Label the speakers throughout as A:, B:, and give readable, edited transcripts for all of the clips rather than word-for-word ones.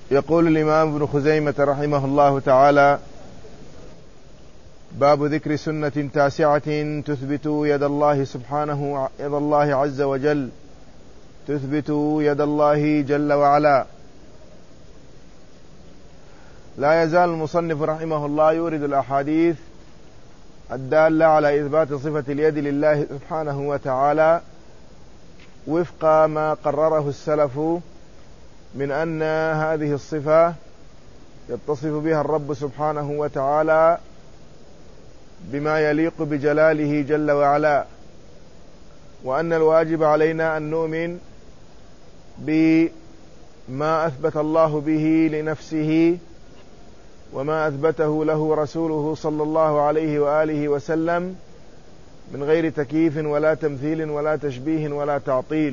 A: يقول الإمام ابن خزيمة رحمه الله تعالى: باب ذكر سنة تاسعة تثبت يد الله سبحانه يد الله عز وجل، تثبت يد الله جل وعلا. لا يزال المصنف رحمه الله يورد الأحاديث الدالة على إثبات صفة اليد لله سبحانه وتعالى وفق ما قرره السلف من أن هذه الصفة يتصف بها الرب سبحانه وتعالى بما يليق بجلاله جل وعلا، وأن الواجب علينا أن نؤمن بما أثبت الله به لنفسه وما أثبته له رسوله صلى الله عليه وآله وسلم من غير تكييف ولا تمثيل ولا تشبيه ولا تعطيل.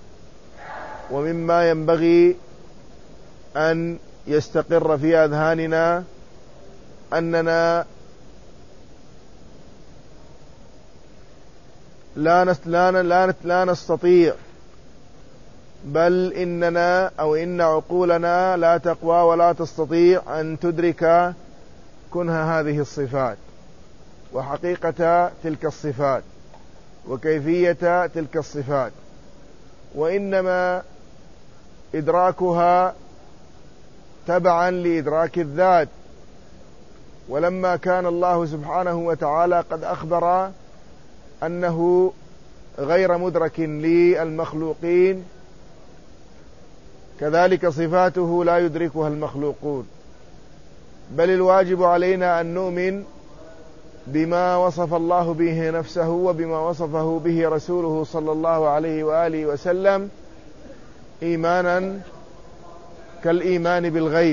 A: ومما ينبغي أن يستقر في أذهاننا أننا لا نستطيع، بل إننا أو إن عقولنا لا تقوى ولا تستطيع أن تدرك كنه هذه الصفات وحقيقة تلك الصفات وكيفية تلك الصفات، وإنما إدراكها تبعا لإدراك الذات. ولما كان الله سبحانه وتعالى قد أخبر أنه غير مدرك للمخلوقين، كذلك صفاته لا يدركها المخلوقون، بل الواجب علينا أن نؤمن بما وصف الله به نفسه وبما وصفه به رسوله صلى الله عليه وآله وسلم إيمانا كالإيمان بالغيب،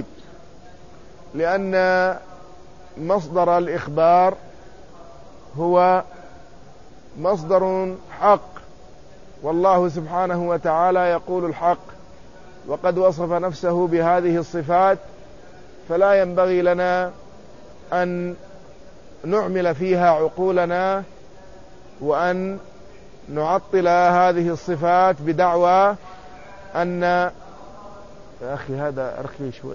A: لأن مصدر الإخبار هو مصدر حق، والله سبحانه وتعالى يقول الحق وقد وصف نفسه بهذه الصفات، فلا ينبغي لنا أن نعمل فيها عقولنا وأن نعطل هذه الصفات بدعوى أن يا أخي هذا أرخي شوي،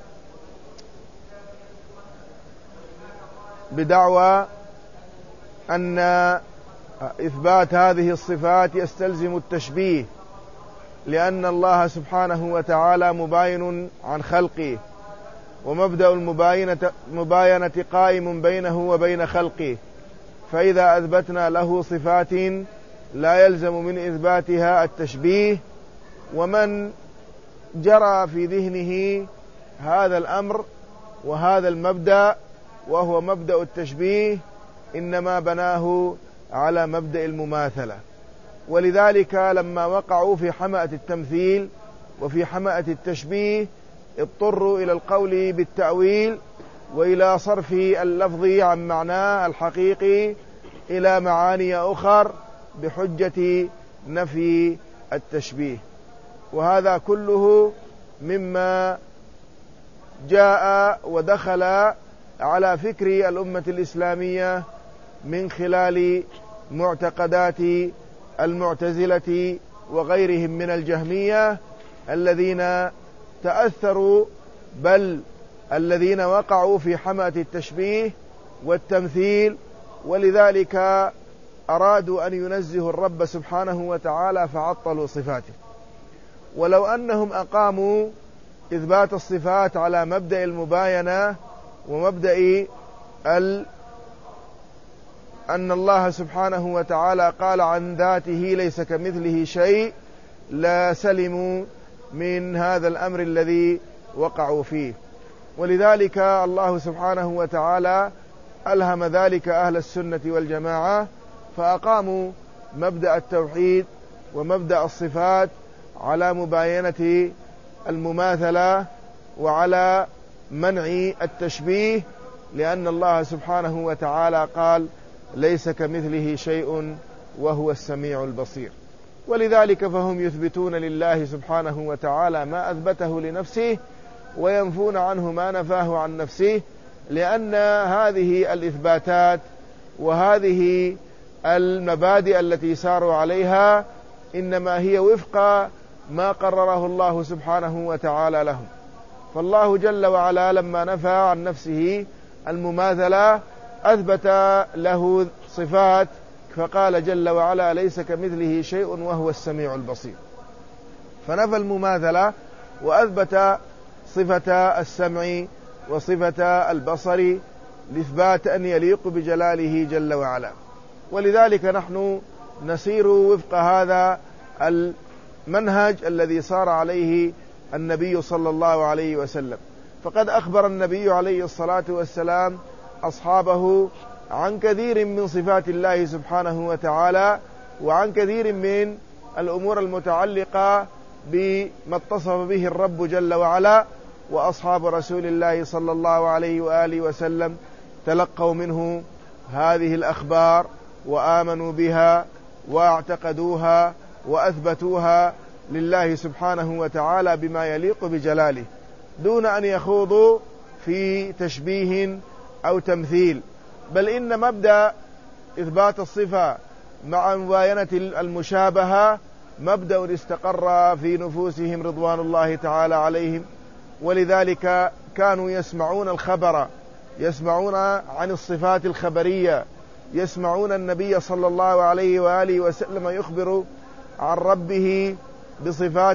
A: بدعوى أن إثبات هذه الصفات يستلزم التشبيه، لأن الله سبحانه وتعالى مباين عن خلقه، ومبدأ المباينة قائم بينه وبين خلقه، فإذا أثبتنا له صفات لا يلزم من إثباتها التشبيه. ومن جرى في ذهنه هذا الأمر وهذا المبدأ وهو مبدأ التشبيه إنما بناه على مبدأ المماثلة، ولذلك لما وقعوا في حمأة التمثيل وفي حمأة التشبيه اضطروا إلى القول بالتأويل وإلى صرف اللفظ عن معناه الحقيقي إلى معاني أخر بحجة نفي التشبيه. وهذا كله مما جاء ودخل على فكر الأمة الإسلامية من خلال معتقدات المعتزلة وغيرهم من الجهمية الذين تأثروا، بل الذين وقعوا في حماة التشبيه والتمثيل، ولذلك أرادوا أن ينزهوا الرب سبحانه وتعالى فعطلوا صفاته. ولو أنهم أقاموا إثبات الصفات على مبدأ المباينة ومبدأ أن الله سبحانه وتعالى قال عن ذاته ليس كمثله شيء، لا سلموا من هذا الأمر الذي وقعوا فيه. ولذلك الله سبحانه وتعالى ألهم ذلك أهل السنة والجماعة، فأقاموا مبدأ التوحيد ومبدأ الصفات على مباينة المماثلة وعلى منع التشبيه، لأن الله سبحانه وتعالى قال ليس كمثله شيء وهو السميع البصير. ولذلك فهم يثبتون لله سبحانه وتعالى ما أثبته لنفسه وينفون عنه ما نفاه عن نفسه، لأن هذه الإثباتات وهذه المبادئ التي ساروا عليها إنما هي وفق ما قرره الله سبحانه وتعالى لهم. فالله جل وعلا لما نفى عن نفسه المماثلة أثبت له صفات، فقال جل وعلا ليس كمثله شيء وهو السميع البصير، فنفى المماثلة وأثبت صفة السمع وصفة البصر لإثبات أن يليق بجلاله جل وعلا. ولذلك نحن نسير وفق هذا المنهج الذي صار عليه النبي صلى الله عليه وسلم. فقد أخبر النبي عليه الصلاة والسلام أصحابه عن كثير من صفات الله سبحانه وتعالى، وعن كثير من الأمور المتعلقة بما اتصف به الرب جل وعلا، وأصحاب رسول الله صلى الله عليه وآله وسلم تلقوا منه هذه الأخبار وآمنوا بها واعتقدوها وأثبتوها لله سبحانه وتعالى بما يليق بجلاله، دون أن يخوضوا في تشبيه أو تمثيل. بل إن مبدأ إثبات الصفة مع مباينة المشابهة مبدأ استقر في نفوسهم رضوان الله تعالى عليهم، ولذلك كانوا يسمعون الخبر، يسمعون عن الصفات الخبرية، يسمعون النبي صلى الله عليه وآله وسلم يخبر عن ربه بصفات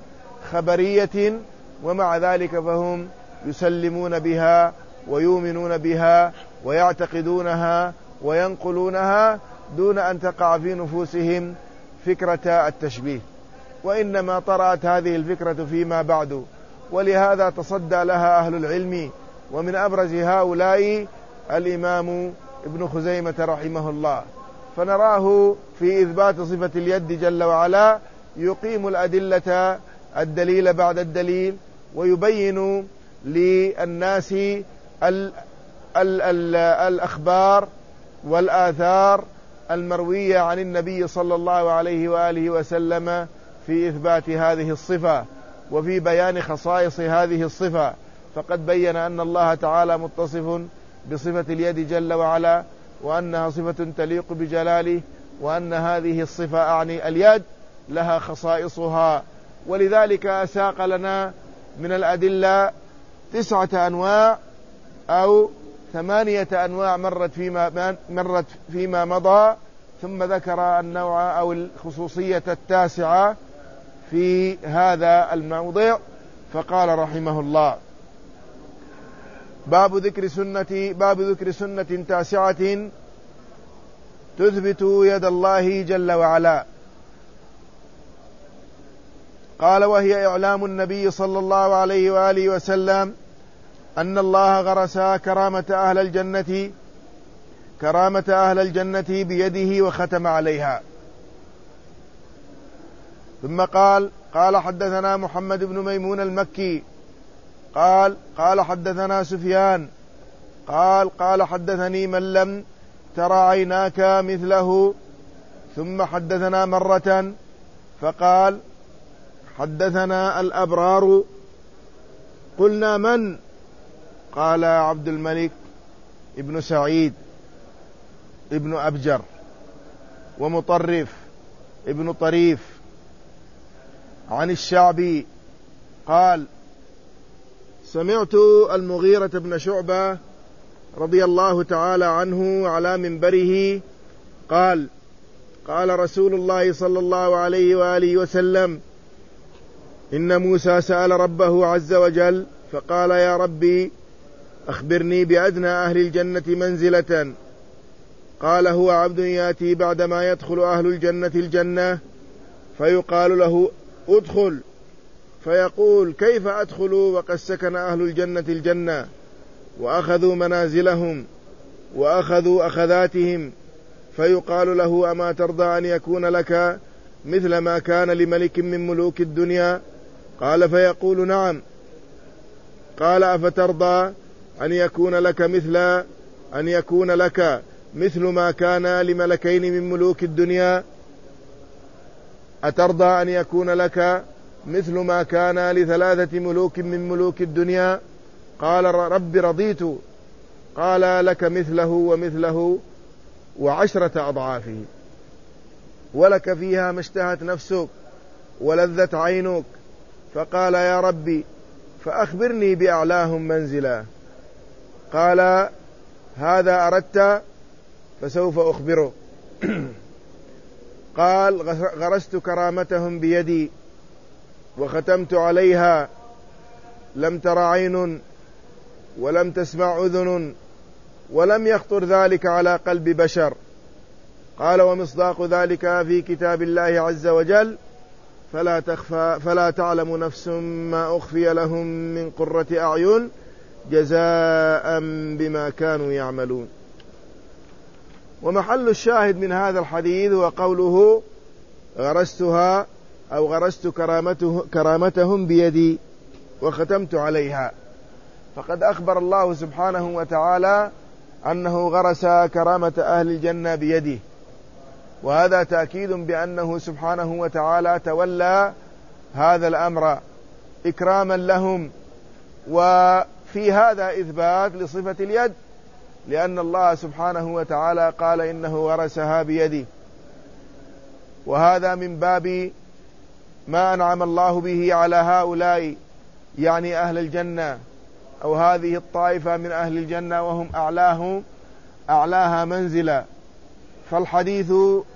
A: خبرية، ومع ذلك فهم يسلمون بها ويؤمنون بها ويعتقدونها وينقلونها دون أن تقع في نفوسهم فكرة التشبيه، وإنما طرأت هذه الفكرة فيما بعد، ولهذا تصدى لها أهل العلم، ومن أبرز هؤلاء الإمام ابن خزيمة رحمه الله. فنراه في إثبات صفة اليد جل وعلا يقيم الأدلة الدليل بعد الدليل، ويبين للناس الأخبار والآثار المروية عن النبي صلى الله عليه وآله وسلم في إثبات هذه الصفة وفي بيان خصائص هذه الصفة. فقد بين أن الله تعالى متصف بصفة اليد جل وعلا، وأنها صفة تليق بجلاله، وأن هذه الصفة أعني اليد لها خصائصها. ولذلك ساق لنا من الأدلة 9 أنواع أو 8 أنواع مرت فيما مضى، ثم ذكر النوع أو الخصوصية 9 في هذا الموضع، فقال رحمه الله: باب ذكر سنة 9 تثبت يد الله جل وعلا. قال: وهي إعلام النبي صلى الله عليه وآله وسلم أن الله غرس كرامة أهل الجنة بيده وختم عليها. ثم قال حدثنا محمد بن ميمون المكي قال حدثنا سفيان قال حدثني من لم ترى عيناك مثله. ثم حدثنا مرة فقال: حدثنا الأبرار. قلنا: من؟ قال: عبد الملك ابن سعيد ابن أبجر، ومطرف ابن طريف، عن الشعبي قال: سمعت المغيرة بن شعبة رضي الله تعالى عنه على منبره قال: قال رسول الله صلى الله عليه وآله وسلم: إن موسى سأل ربه عز وجل فقال: يا ربي أخبرني بأدنى أهل الجنة منزلة. قال: هو عبد يأتي بعدما يدخل أهل الجنة الجنة فيقال له: ادخل، فيقول: كيف أدخل وقد سكن أهل الجنة الجنة وأخذوا منازلهم وأخذوا أخذاتهم، فيقال له: أما ترضى أن يكون لك مثل ما كان لملك من ملوك الدنيا؟ قال: فيقول: نعم. قال: أفترضى أن يكون لك مثل ما كان لملكين من ملوك الدنيا؟ أترضى أن يكون لك مثل ما كان ل3 ملوك من ملوك الدنيا؟ قال: رب رضيت. قال: لك مثله ومثله و10 أضعافه، ولك فيها ما اشتهت نفسك ولذت عينك. فقال: يا ربي فأخبرني بأعلاهم منزلا. قال هذا أردت فسوف أخبره. قال غرست كرامتهم بيدي وختمت عليها، لم تر عين ولم تسمع أذن ولم يخطر ذلك على قلب بشر. قال ومصداق ذلك في كتاب الله عز وجل فلا تعلم نفس ما أخفي لهم من قرة أعين جزاء بما كانوا يعملون. ومحل الشاهد من هذا الحديث هو قوله غرستها أو غرست كرامتهم بيدي وختمت عليها. فقد أخبر الله سبحانه وتعالى أنه غرس كرامة أهل الجنة بيده، وهذا تأكيد بأنه سبحانه وتعالى تولى هذا الأمر إكراما لهم. وفي هذا إثبات لصفة اليد، لأن الله سبحانه وتعالى قال إنه غرسها بيده، وهذا من باب ما أنعم الله به على هؤلاء، يعني أهل الجنة أو هذه الطائفة من أهل الجنة، وهم أعلاها منزلا. فالحديث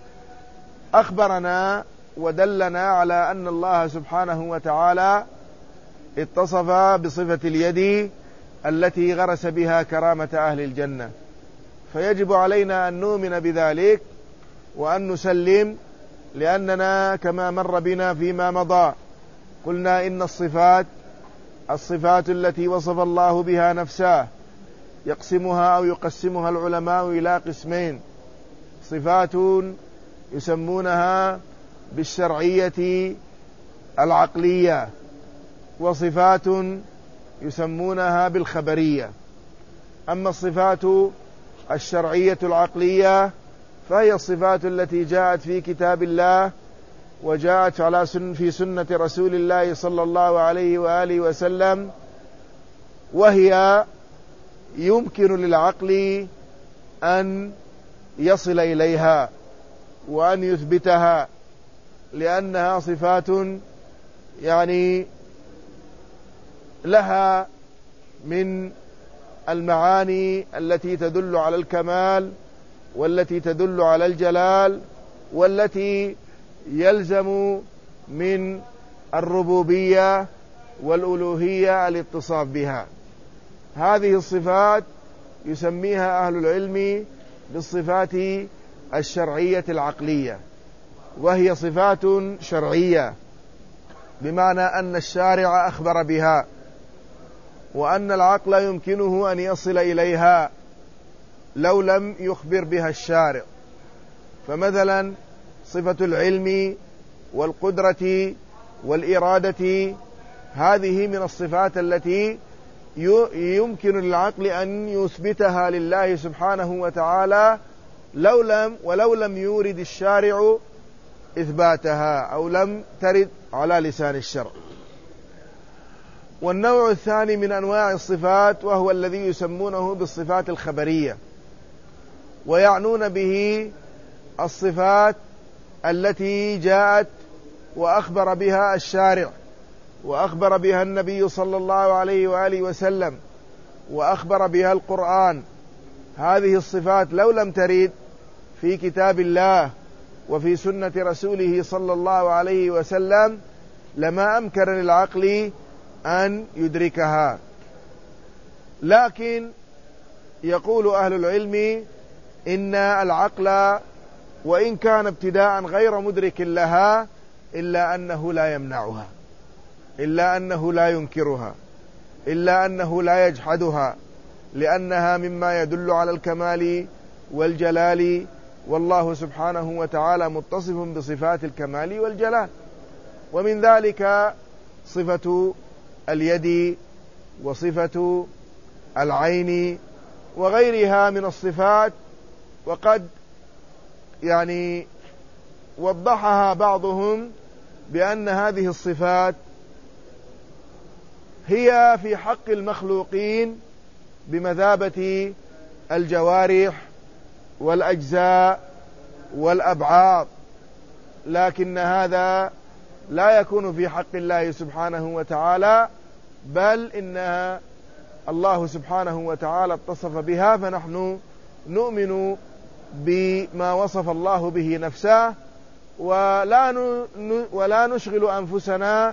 A: أخبرنا ودلنا على أن الله سبحانه وتعالى اتصف بصفة اليد التي غرس بها كرامة أهل الجنة، فيجب علينا أن نؤمن بذلك وأن نسلم، لأننا كما مر بنا فيما مضى قلنا إن الصفات التي وصف الله بها نفسه يقسمها أو يقسمها العلماء إلى قسمين: صفات يسمونها بالشرعية العقلية، وصفات يسمونها بالخبرية. أما الصفات الشرعية العقلية فهي الصفات التي جاءت في كتاب الله وجاءت في سنة رسول الله صلى الله عليه وآله وسلم، وهي يمكن للعقل أن يصل إليها وأن يثبتها، لأنها صفات يعني لها من المعاني التي تدل على الكمال والتي تدل على الجلال والتي يلزم من الربوبية والألوهية الاتصاف بها. هذه الصفات يسميها أهل العلم بالصفات الشرعية العقلية، وهي صفات شرعية بمعنى أن الشارع أخبر بها، وأن العقل يمكنه أن يصل إليها لو لم يخبر بها الشارع. فمثلا صفة العلم والقدرة والإرادة هذه من الصفات التي يمكن للعقل أن يثبتها لله سبحانه وتعالى ولو لم يورد الشارع إثباتها أو لم ترد على لسان الشرع. والنوع الثاني من أنواع الصفات وهو الذي يسمونه بالصفات الخبرية، ويعنون به الصفات التي جاءت وأخبر بها الشارع وأخبر بها النبي صلى الله عليه وآله وسلم وأخبر بها القرآن. هذه الصفات لو لم ترد في كتاب الله وفي سنة رسوله صلى الله عليه وسلم لما أمكن للعقل أن يدركها. لكن يقول أهل العلم إن العقل وإن كان ابتداء غير مدرك لها إلا أنه لا يمنعها، إلا أنه لا ينكرها، إلا أنه لا يجحدها، لأنها مما يدل على الكمال والجلال، والله سبحانه وتعالى متصف بصفات الكمال والجلال. ومن ذلك صفة اليد وصفة العين وغيرها من الصفات، وقد يعني وضحها بعضهم بأن هذه الصفات هي في حق المخلوقين بمثابة الجوارح والأجزاء والأبعاض، لكن هذا لا يكون في حق الله سبحانه وتعالى، بل إنها الله سبحانه وتعالى اتصف بها، فنحن نؤمن بما وصف الله به نفسه، ولا نشغل أنفسنا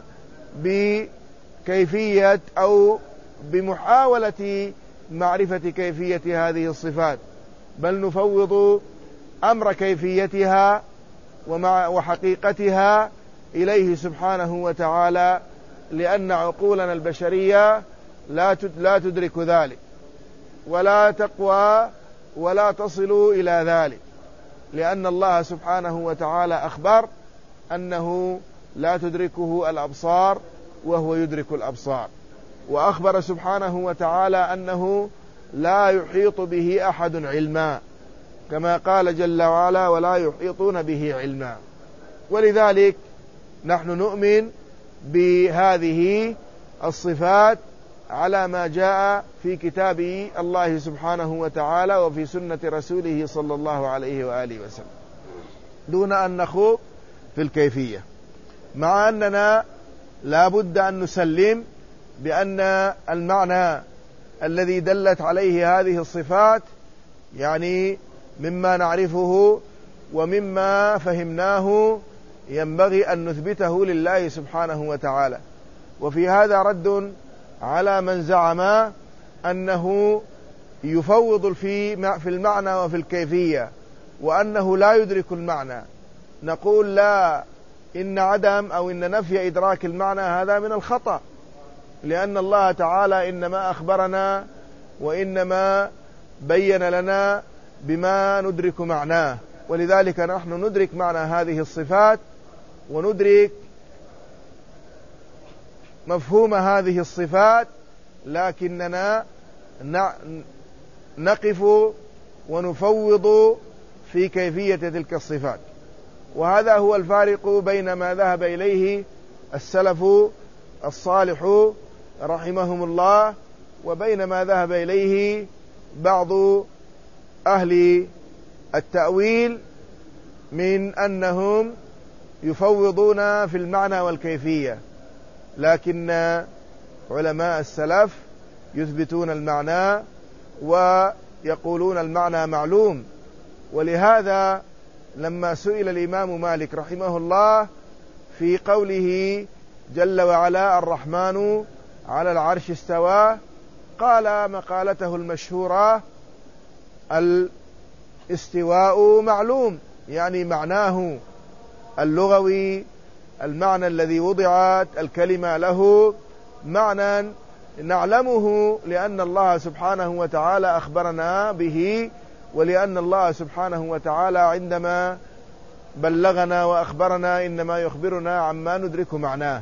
A: بكيفية أو بمحاولة معرفة كيفية هذه الصفات، بل نفوض أمر كيفيتها وحقيقتها إليه سبحانه وتعالى، لأن عقولنا البشرية لا تدرك ذلك ولا تقوى ولا تصل إلى ذلك، لأن الله سبحانه وتعالى أخبر أنه لا تدركه الأبصار وهو يدرك الأبصار، وأخبر سبحانه وتعالى أنه لا يحيط به أحد علما، كما قال جل وعلا: ولا يحيطون به علما. ولذلك نحن نؤمن بهذه الصفات على ما جاء في كتاب الله سبحانه وتعالى وفي سنة رسوله صلى الله عليه وآله وسلم، دون أن نخوض في الكيفية، مع أننا لا بد أن نسلم بأن المعنى الذي دلت عليه هذه الصفات يعني مما نعرفه ومما فهمناه ينبغي أن نثبته لله سبحانه وتعالى. وفي هذا رد على من زعم أنه يفوض في المعنى وفي الكيفية وأنه لا يدرك المعنى. نقول لا، إن عدم أو إن نفي إدراك المعنى هذا من الخطأ، لأن الله تعالى إنما أخبرنا وإنما بين لنا بما ندرك معناه، ولذلك نحن ندرك معنى هذه الصفات وندرك مفهوم هذه الصفات، لكننا نقف ونفوض في كيفية تلك الصفات. وهذا هو الفارق بين ما ذهب إليه السلف الصالح رحمهم الله وبين ما ذهب إليه بعض أهل التأويل من أنهم يفوضون في المعنى والكيفية، لكن علماء السلف يثبتون المعنى ويقولون المعنى معلوم. ولهذا لما سئل الإمام مالك رحمه الله في قوله جل وعلا: الرحمن على العرش استوى، قال مقالته المشهورة: الاستواء معلوم، يعني معناه اللغوي، المعنى الذي وضعت الكلمة له معنى نعلمه، لأن الله سبحانه وتعالى أخبرنا به، ولأن الله سبحانه وتعالى عندما بلغنا وأخبرنا إنما يخبرنا عما ندرك معناه.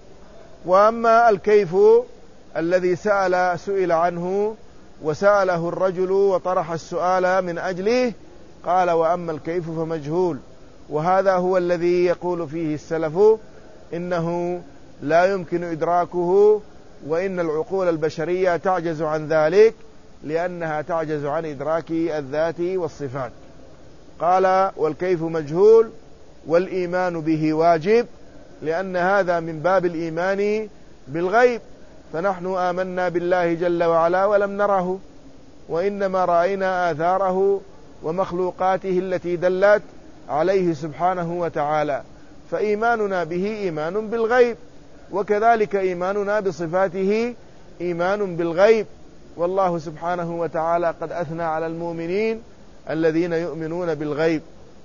A: وأما الكيف الذي سئل عنه وسأله الرجل وطرح السؤال من أجله، قال: وأما الكيف فمجهول. وهذا هو الذي يقول فيه السلف إنه لا يمكن إدراكه، وإن العقول البشرية تعجز عن ذلك، لأنها تعجز عن إدراك الذات والصفات. قال: والكيف مجهول والإيمان به واجب، لأن هذا من باب الإيمان بالغيب، فنحن آمنا بالله جل وعلا ولم نره، وإنما رأينا آثاره ومخلوقاته التي دلت عليه سبحانه وتعالى، فإيماننا به إيمان بالغيب، وكذلك إيماننا بصفاته إيمان بالغيب. والله سبحانه وتعالى قد أثنى على المؤمنين الذين يؤمنون بالغيب،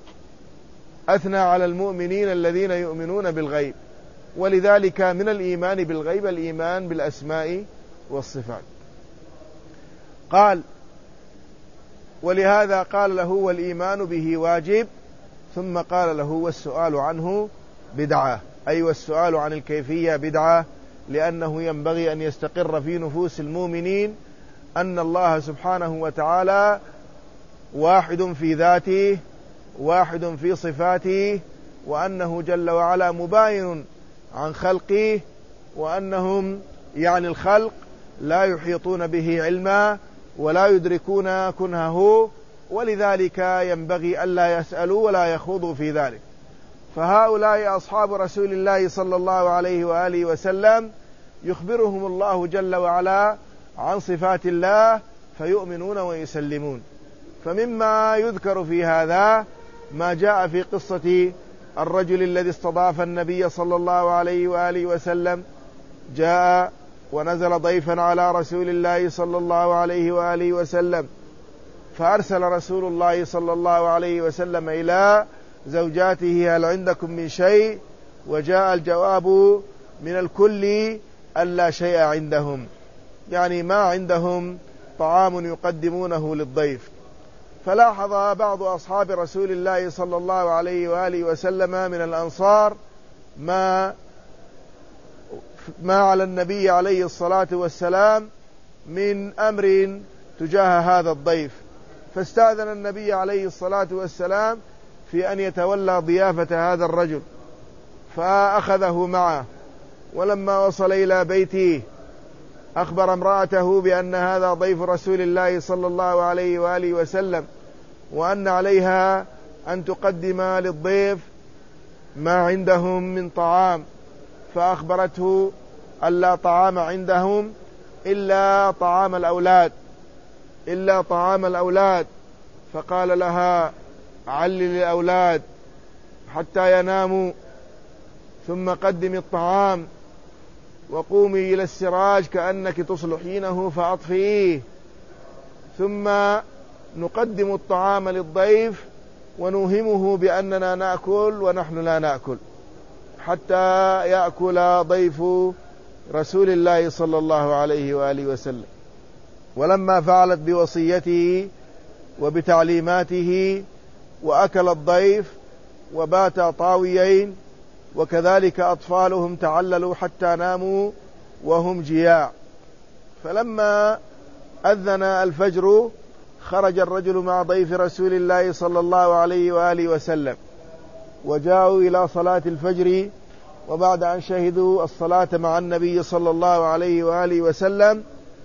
A: أثنى على المؤمنين الذين يؤمنون بالغيب، ولذلك من الإيمان بالغيب الإيمان بالأسماء والصفات. قال: ولهذا قال له: والإيمان به واجب، ثم قال له: والسؤال عنه بدعة، أي والسؤال عن الكيفية بدعة، لأنه ينبغي أن يستقر في نفوس المؤمنين أن الله سبحانه وتعالى واحد في ذاته، واحد في صفاته، وأنه جل وعلا مباين عن خلقه، وأنهم يعني الخلق لا يحيطون به علما ولا يدركون كنهه، ولذلك ينبغي ألا يسألوا ولا يخوضوا في ذلك. فهؤلاء أصحاب رسول الله صلى الله عليه وآله وسلم يخبرهم الله جل وعلا عن صفات الله فيؤمنون ويسلمون. فمما يذكر في هذا ما جاء في قصة الرجل الذي استضاف النبي صلى الله عليه وآله وسلم، جاء ونزل ضيفا على رسول الله صلى الله عليه وآله وسلم، فأرسل رسول الله صلى الله عليه وسلم إلى زوجاته: هل عندكم من شيء؟ وجاء الجواب من الكل ألا شيء عندهم، يعني ما عندهم طعام يقدمونه للضيف. فلاحظ بعض أصحاب رسول الله صلى الله عليه وآله وسلم من الأنصار ما على النبي عليه الصلاة والسلام من أمر تجاه هذا الضيف، فاستأذن النبي عليه الصلاة والسلام في أن يتولى ضيافة هذا الرجل، فأخذه معه. ولما وصل إلى بيته أخبر امرأته بأن هذا ضيف رسول الله صلى الله عليه وآله وسلم، وأن عليها أن تقدم للضيف ما عندهم من طعام، فأخبرته أن لا طعام عندهم إلا طعام الأولاد، فقال لها: علل الأولاد حتى يناموا، ثم قدمي الطعام وقومي إلى السراج كأنك تصلحينه فأطفئيه، ثم نقدم الطعام للضيف ونوهمه بأننا نأكل ونحن لا نأكل حتى يأكل ضيف رسول الله صلى الله عليه وآله وسلم. ولما فعلت بوصيته وبتعليماته وأكل الضيف وبات طاويين، وكذلك أطفالهم تعللوا حتى ناموا وهم جياع. فلما أذن الفجر خرج الرجل مع ضيف رسول الله صلى الله عليه وآله وسلم، وجاءوا إلى صلاة الفجر، وبعد أن شهدوا الصلاة مع النبي صلى الله عليه وآله وسلم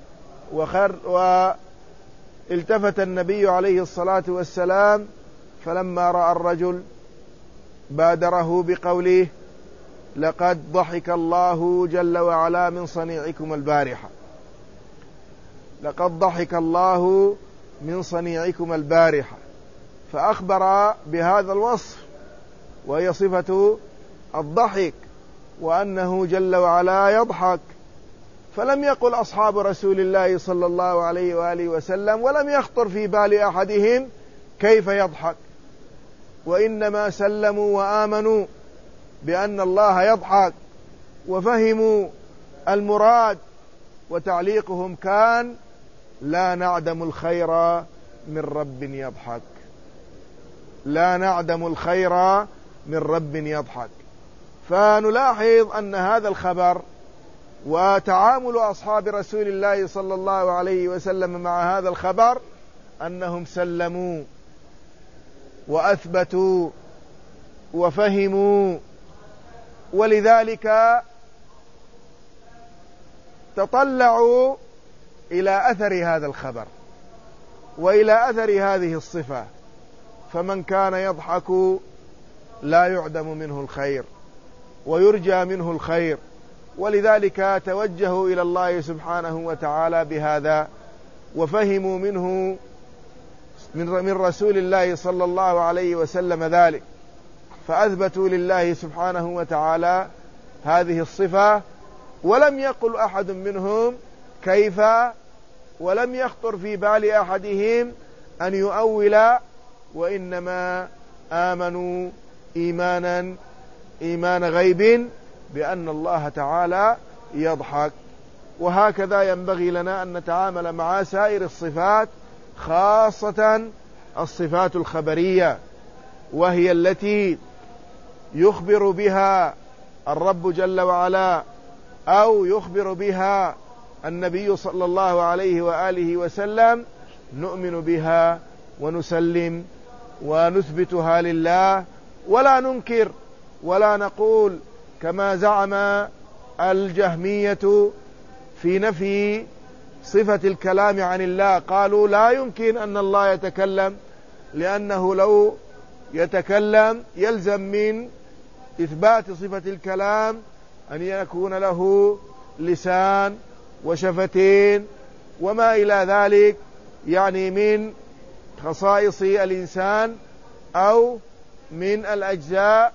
A: والتفت النبي عليه الصلاة والسلام، فلما رأى الرجل بادره بقوله: لقد ضحك الله جل وعلا من صنيعكم البارحة، لقد ضحك الله من صنيعكم البارحة، فأخبر بهذا الوصف وهي صفة الضحك، وأنه جل وعلا يضحك. فلم يقل أصحاب رسول الله صلى الله عليه وآله وسلم، ولم يخطر في بال أحدهم كيف يضحك، وإنما سلموا وآمنوا بأن الله يضحك وفهموا المراد، وتعليقهم كان: لا نعدم الخير من رب يضحك، لا نعدم الخير من رب يضحك. فنلاحظ أن هذا الخبر وتعامل أصحاب رسول الله صلى الله عليه وسلم مع هذا الخبر أنهم سلموا وأثبتوا وفهموا، ولذلك تطلعوا إلى أثر هذا الخبر وإلى أثر هذه الصفة. فمن كان يضحك لا يعدم منه الخير ويرجى منه الخير، ولذلك توجهوا إلى الله سبحانه وتعالى بهذا، وفهموا منه من رسول الله صلى الله عليه وسلم ذلك، فأثبتوا لله سبحانه وتعالى هذه الصفة. ولم يقل أحد منهم كيف، ولم يخطر في بال أحدهم أن يؤول، وإنما آمنوا إيمان غيب بأن الله تعالى يضحك. وهكذا ينبغي لنا أن نتعامل مع سائر الصفات، خاصة الصفات الخبرية، وهي التي يخبر بها الرب جل وعلا أو يخبر بها النبي صلى الله عليه وآله وسلم، نؤمن بها ونسلم ونثبتها لله، ولا ننكر ولا نقول كما زعم الجهمية في نفي صفة الكلام عن الله. قالوا لا يمكن أن الله يتكلم، لأنه لو يتكلم يلزم من إثبات صفة الكلام أن يكون له لسان وشفتين وما إلى ذلك، يعني من خصائص الإنسان أو من الأجزاء،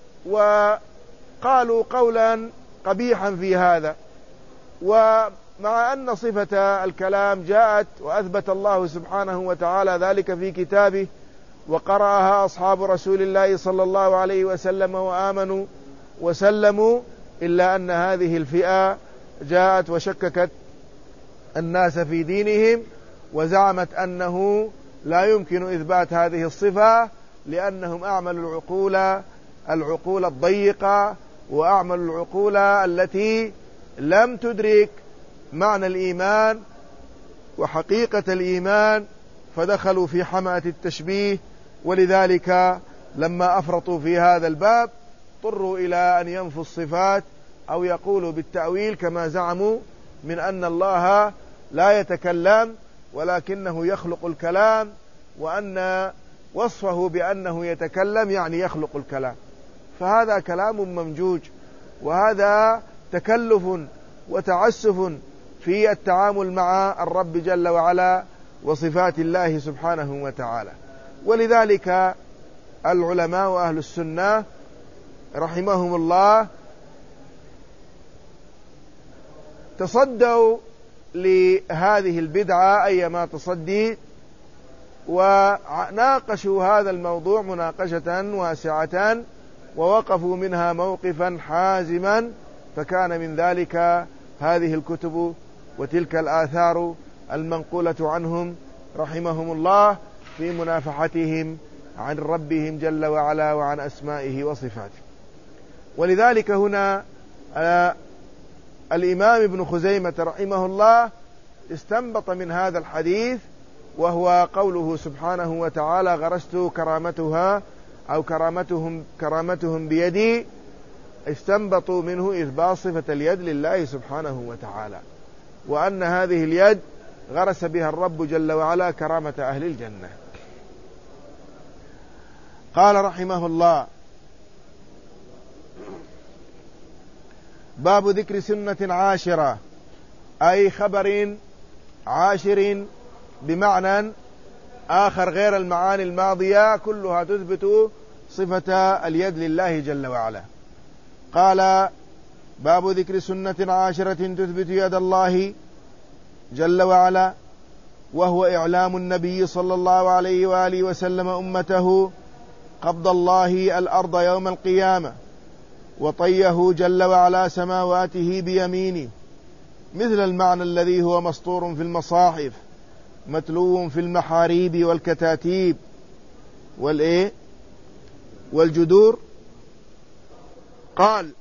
A: وقالوا قولا قبيحا في هذا. ومع أن صفة الكلام جاءت وأثبت الله سبحانه وتعالى ذلك في كتابه، وقرأها أصحاب رسول الله صلى الله عليه وسلم وآمنوا وسلموا، إلا أن هذه الفئة جاءت وشككت الناس في دينهم، وزعمت أنه لا يمكن إثبات هذه الصفة، لأنهم أعملوا العقول الضيقة، وأعملوا العقول التي لم تدرك معنى الإيمان وحقيقة الإيمان، فدخلوا في حمأة التشبيه. ولذلك لما أفرطوا في هذا الباب اضطروا إلى أن ينفوا الصفات أو يقولوا بالتأويل كما زعموا من أن الله لا يتكلم ولكنه يخلق الكلام، وأن وصفه بأنه يتكلم يعني يخلق الكلام. فهذا كلام ممجوج، وهذا تكلف وتعسف في التعامل مع الرب جل وعلا وصفات الله سبحانه وتعالى. ولذلك العلماء وأهل السنة رحمهم الله تصدوا لهذه البدعة أيما تصدي، وناقشوا هذا الموضوع مناقشة واسعة، ووقفوا منها موقفا حازما، فكان من ذلك هذه الكتب وتلك الآثار المنقولة عنهم رحمهم الله في منافحتهم عن ربهم جل وعلا وعن أسمائه وصفاته. ولذلك هنا الإمام ابن خزيمة رحمه الله استنبط من هذا الحديث، وهو قوله سبحانه وتعالى: غرست كرامتها أو كرامتهم بيدي، استنبطوا منه إثبات صفة اليد لله سبحانه وتعالى، وأن هذه اليد غرس بها الرب جل وعلا كرامة أهل الجنة. قال رحمه الله: باب ذكر سنة عاشرة، أي خبر عاشر بمعنى آخر غير المعاني الماضية، كلها تثبت صفة اليد لله جل وعلا. قال: باب ذكر سنة عاشرة تثبت يد الله جل وعلا، وهو إعلام النبي صلى الله عليه وآله وسلم أمته قبض الله الأرض يوم القيامة، وطيه جل وعلا سماواته بيمينه، مثل المعنى الذي هو مسطور في المصاحف متلو في المحاريب والكتاتيب والجدور. قال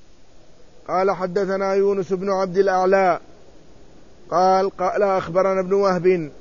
A: حدثنا يونس بن عبد الأعلى قال أخبرنا ابن وهب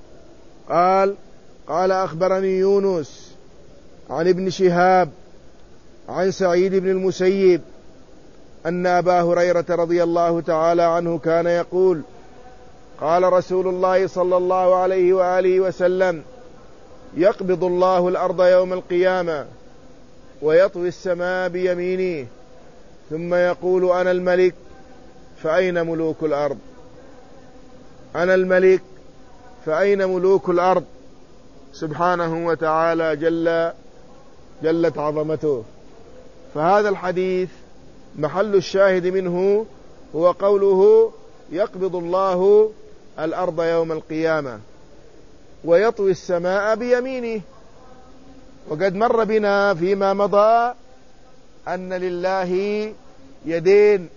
A: قال أخبرني يونس عن ابن شهاب عن سعيد بن المسيب أن أبا هريرة رضي الله تعالى عنه كان يقول: قال رسول الله صلى الله عليه وآله وسلم: يقبض الله الأرض يوم القيامة ويطوي السماء بيمينه، ثم يقول: أنا الملك فأين ملوك الأرض؟ أنا الملك فأين ملوك الأرض؟ سبحانه وتعالى جلت عظمته. فهذا الحديث محل الشاهد منه هو قوله: يقبض الله الأرض يوم القيامة ويطوي السماء بيمينه. وقد مر بنا فيما مضى أن لله يدين،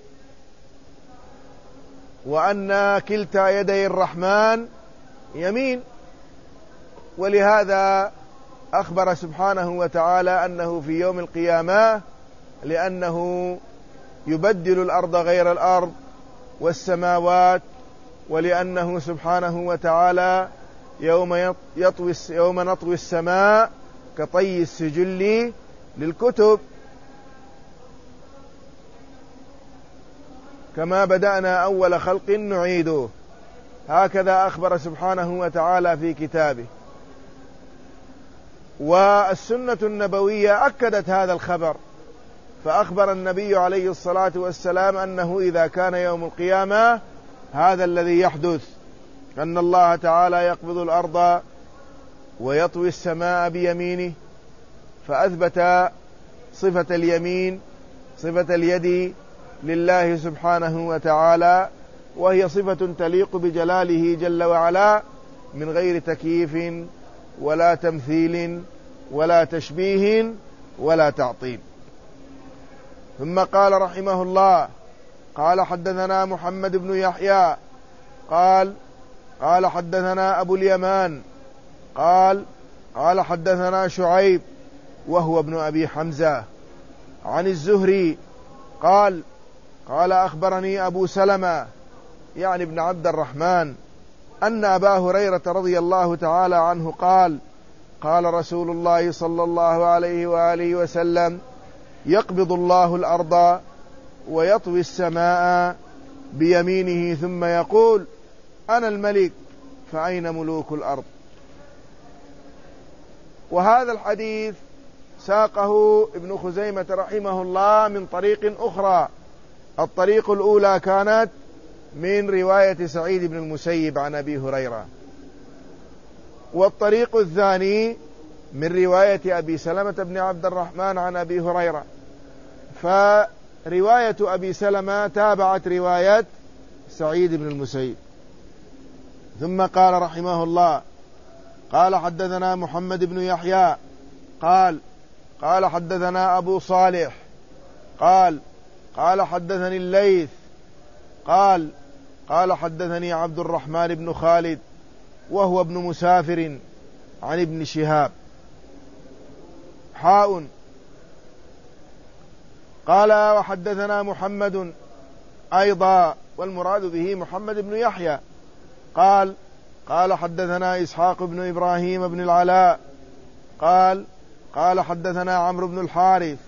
A: وأن كلتا يدي الرحمن يمين، ولهذا أخبر سبحانه وتعالى أنه في يوم القيامة لأنه يبدل الأرض غير الأرض والسماوات، ولأنه سبحانه وتعالى يوم نطوي السماء كطي السجل للكتب، كما بدأنا أول خلق نعيده، هكذا أخبر سبحانه وتعالى في كتابه. والسنة النبوية أكدت هذا الخبر، فأخبر النبي عليه الصلاة والسلام أنه إذا كان يوم القيامة هذا الذي يحدث، أن الله تعالى يقبض الأرض ويطوي السماء بيمينه، فأثبت صفة اليمين صفة اليد لله سبحانه وتعالى، وهي صفة تليق بجلاله جل وعلا من غير تكييف ولا تمثيل ولا تشبيه ولا تعطيل. ثم قال رحمه الله: قال حدثنا محمد بن يحيى قال حدثنا أبو اليمان قال حدثنا شعيب وهو ابن أبي حمزة عن الزهري قال أخبرني أبو سلمة يعني ابن عبد الرحمن أن أبا هريرة رضي الله تعالى عنه قال رسول الله صلى الله عليه وآله وسلم: يقبض الله الأرض ويطوي السماء بيمينه ثم يقول: أنا الملك فأين ملوك الأرض. وهذا الحديث ساقه ابن خزيمة رحمه الله من طريق أخرى. الطريق الأولى كانت من رواية سعيد بن المسيب عن أبي هريرة، والطريق الثاني من رواية أبي سلمة بن عبد الرحمن عن أبي هريرة، فرواية أبي سلمة تابعت رواية سعيد بن المسيب. ثم قال رحمه الله: قال حدثنا محمد بن يحيى قال حدثنا أبو صالح قال حدثني الليث قال حدثني عبد الرحمن بن خالد وهو ابن مسافر عن ابن شهاب قال وحدثنا محمد أيضا، والمراد به محمد بن يحيى. قال حدثنا إسحاق بن إبراهيم بن العلاء قال حدثنا عمرو بن الحارث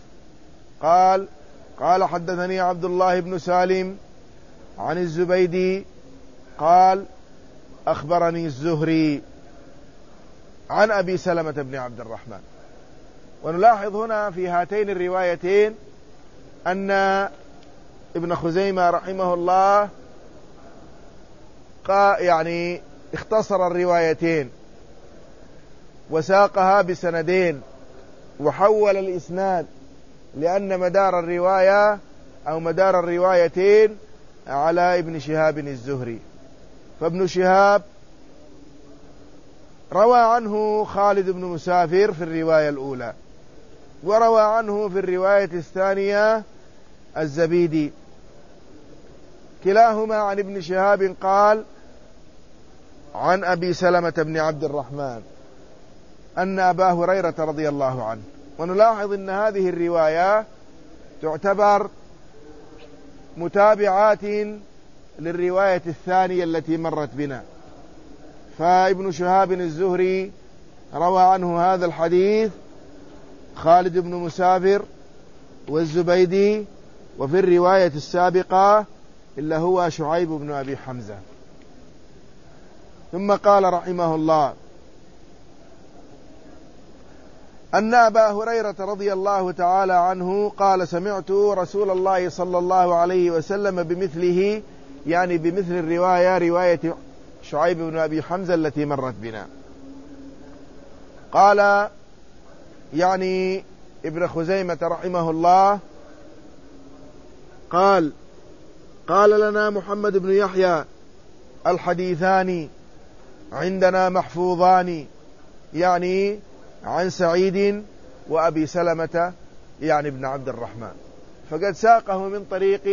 A: قال حدثني عبد الله بن سالم عن الزبيدي قال أخبرني الزهري عن أبي سلمة بن عبد الرحمن. ونلاحظ هنا في هاتين الروايتين أن ابن خزيمة رحمه الله يعني اختصر الروايتين وساقها بسندين وحول الإسناد، لأن مدار الرواية أو مدار الروايتين على ابن شهاب الزهري. فابن شهاب روى عنه خالد بن مسافر في الرواية الأولى، وروى عنه في الرواية الثانية الزبيدي، كلاهما عن ابن شهاب قال عن أبي سلمة بن عبد الرحمن أن أبا هريرة رضي الله عنه. ونلاحظ أن هذه الرواية تعتبر متابعات للرواية الثانية التي مرت بنا. فابن شهاب الزهري روى عنه هذا الحديث خالد بن مسافر والزبيدي، وفي الرواية السابقة إلا هو شعيب بن أبي حمزة. ثم قال رحمه الله أن أبا هريرة رضي الله تعالى عنه قال: سمعت رسول الله صلى الله عليه وسلم بمثله، يعني بمثل رواية شعيب بن أبي حمزة التي مرت بنا. قال يعني ابن خزيمة رحمه الله قال لنا محمد بن يحيى: الحديثان عندنا محفوظان، يعني عن سعيد وأبي سلمة يعني ابن عبد الرحمن. فقد ساقه من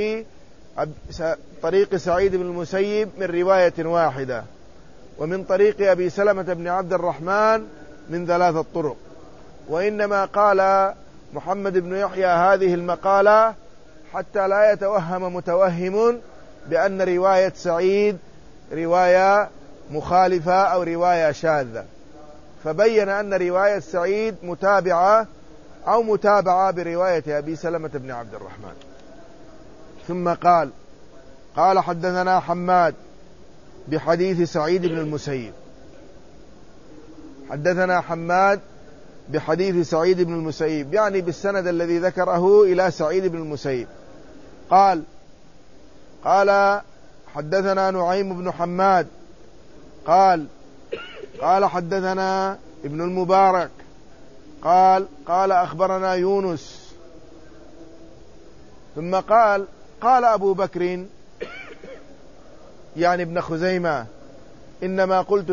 A: طريق سعيد بن المسيب من رواية واحدة، ومن طريق أبي سلمة بن عبد الرحمن من 3 طرق. وإنما قال محمد بن يحيى هذه المقالة حتى لا يتوهم متوهم بأن رواية سعيد رواية مخالفة أو رواية شاذة، فبين أن رواية سعيد متابعة برواية أبي سلمة بن عبد الرحمن. ثم قال حدثنا حماد بحديث سعيد بن المسيب. حدثنا حماد بحديث سعيد بن المسيب، يعني بالسند الذي ذكره إلى سعيد بن المسيب. قال حدثنا نعيم بن حماد قال حدثنا ابن المبارك قال أخبرنا يونس، ثم قال أبو بكر يعني ابن خزيمة إنما قلت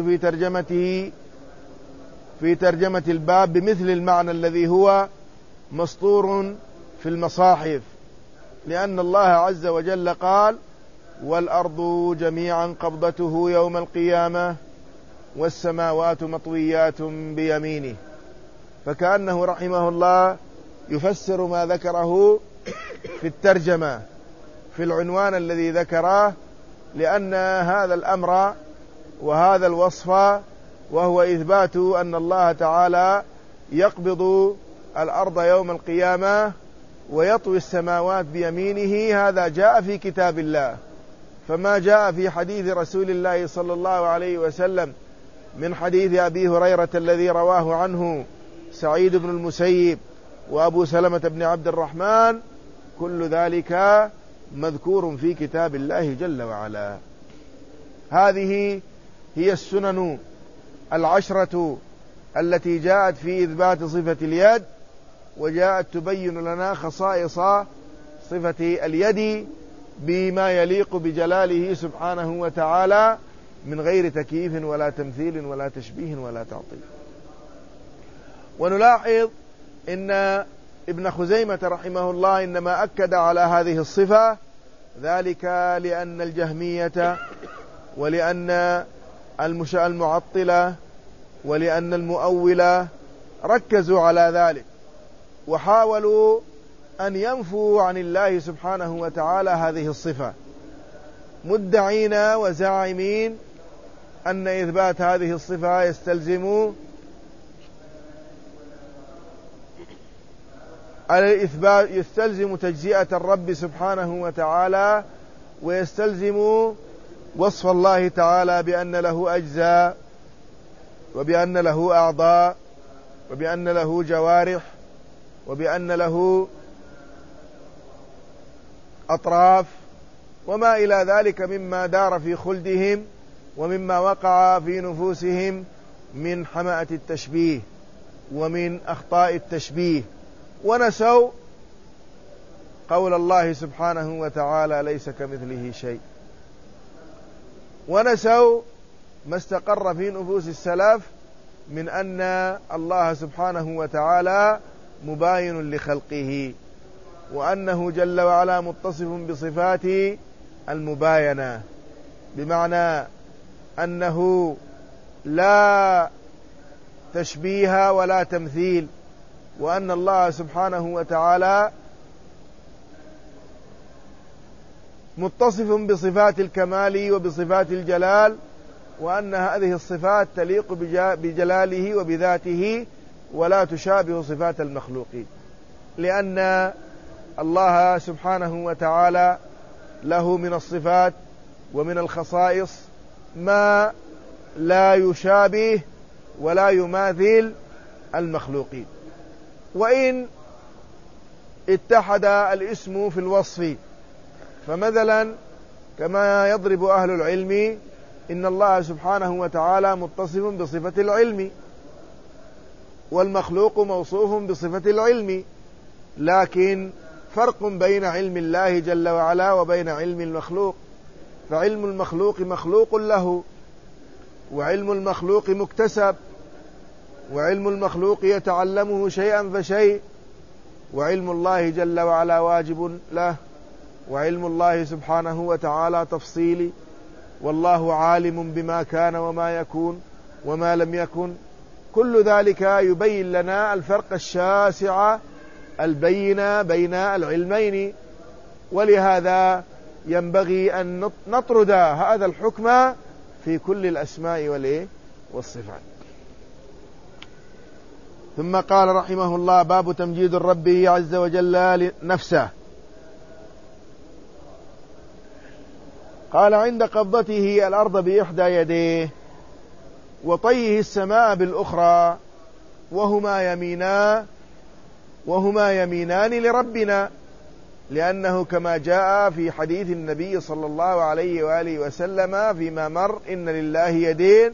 A: في ترجمة الباب بمثل المعنى الذي هو مسطور في المصاحف، لأن الله عز وجل قال والأرض جميعا قبضته يوم القيامة والسماوات مطويات بيمينه، فكأنه رحمه الله يفسر ما ذكره في الترجمة في العنوان الذي ذكره، لأن هذا الأمر وهذا الوصف وهو إثبات أن الله تعالى يقبض الأرض يوم القيامة ويطوي السماوات بيمينه، هذا جاء في كتاب الله. فما جاء في حديث رسول الله صلى الله عليه وسلم من حديث أبي هريرة الذي رواه عنه سعيد بن المسيب وأبو سلمة بن عبد الرحمن، كل ذلك مذكور في كتاب الله جل وعلا. هذه هي السنن العشرة التي جاءت في إثبات صفة اليد، وجاءت تبين لنا خصائص صفة اليد بما يليق بجلاله سبحانه وتعالى من غير تكييف ولا تمثيل ولا تشبيه ولا تعطيل. ونلاحظ إن ابن خزيمة رحمه الله إنما أكد على هذه الصفة، ذلك لأن الجهمية ولأن المعطلة ولأن المؤولة ركزوا على ذلك وحاولوا أن ينفوا عن الله سبحانه وتعالى هذه الصفة، مدعين وزاعمين أن إثبات هذه الصفة يستلزم تجزئة الرب سبحانه وتعالى، ويستلزم وصف الله تعالى بأن له أجزاء وبأن له أعضاء وبأن له جوارح وبأن له أطراف وما إلى ذلك مما دار في خلدهم ومما وقع في نفوسهم من حمأة التشبيه ومن أخطاء التشبيه، ونسوا قول الله سبحانه وتعالى ليس كمثله شيء، ونسوا ما استقر في نفوس السلف من أن الله سبحانه وتعالى مباين لخلقه، وأنه جل وعلا متصف بصفات المباينة، بمعنى أنه لا تشبيه ولا تمثيل، وأن الله سبحانه وتعالى متصف بصفات الكمال وبصفات الجلال، وأن هذه الصفات تليق بجلاله وبذاته ولا تشابه صفات المخلوقين، لأن الله سبحانه وتعالى له من الصفات ومن الخصائص ما لا يشابه ولا يماثل المخلوقين. وإن اتحد الاسم في الوصف، فمثلا كما يضرب أهل العلم إن الله سبحانه وتعالى متصف بصفة العلم، والمخلوق موصوف بصفة العلم، لكن فرق بين علم الله جل وعلا وبين علم المخلوق، فعلم المخلوق مخلوق له، وعلم المخلوق مكتسب، وعلم المخلوق يتعلمه شيئا فشيء، وعلم الله جل وعلا واجب له، وعلم الله سبحانه وتعالى تفصيلي، والله عالم بما كان وما يكون وما لم يكن. كل ذلك يبين لنا الفرق الشاسع البين بين العلمين، ولهذا ينبغي أن نطرد هذا الحكم في كل الأسماء والصفات. ثم قال رحمه الله: باب تمجيد الرب عز وجل نفسه. قال: عند قبضته الأرض بإحدى يديه وطيه السماء بالأخرى وهما يمينان لربنا، لأنه كما جاء في حديث النبي صلى الله عليه وآله وسلم فيما مر: إن لله يدين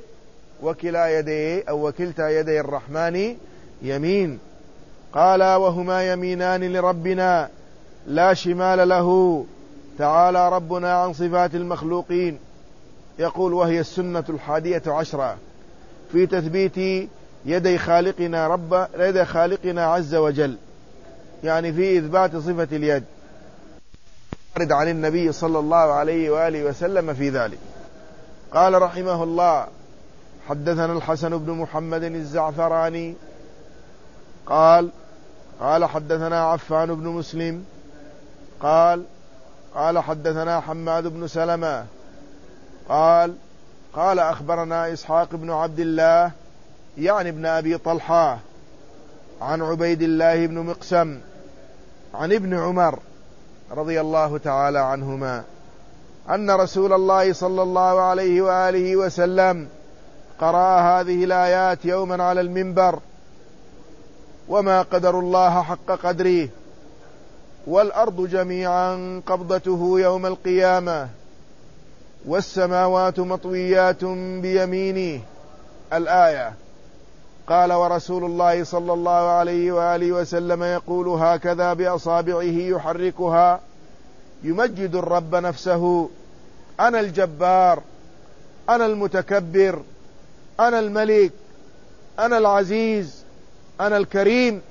A: وكلتا يدي الرحمن يمين. قال: وهما يمينان لربنا لا شمال له. تعالى ربنا عن صفات المخلوقين. يقول: وهي السنة 11 في تثبيت يدي خالقنا عز وجل، يعني في إثبات صفة اليد، ورد عن النبي صلى الله عليه وآله وسلم في ذلك. قال رحمه الله: حدثنا الحسن بن محمد الزعفراني قال حدثنا عفان بن مسلم قال حدثنا حماد بن سلمة قال أخبرنا إسحاق بن عبد الله يعني ابن أبي طلحة عن عبيد الله بن مقسم عن ابن عمر رضي الله تعالى عنهما أن رسول الله صلى الله عليه وآله وسلم قرأ هذه الآيات يوما على المنبر: وما قدر الله حق قدره والأرض جميعا قبضته يوم القيامة والسماوات مطويات بيمينه، الآية. قال: ورسول الله صلى الله عليه وآله وسلم يقول هكذا بأصابعه يحركها يمجد الرب نفسه: أنا الجبار، أنا المتكبر، أنا الملك، أنا العزيز، أنا الكريم.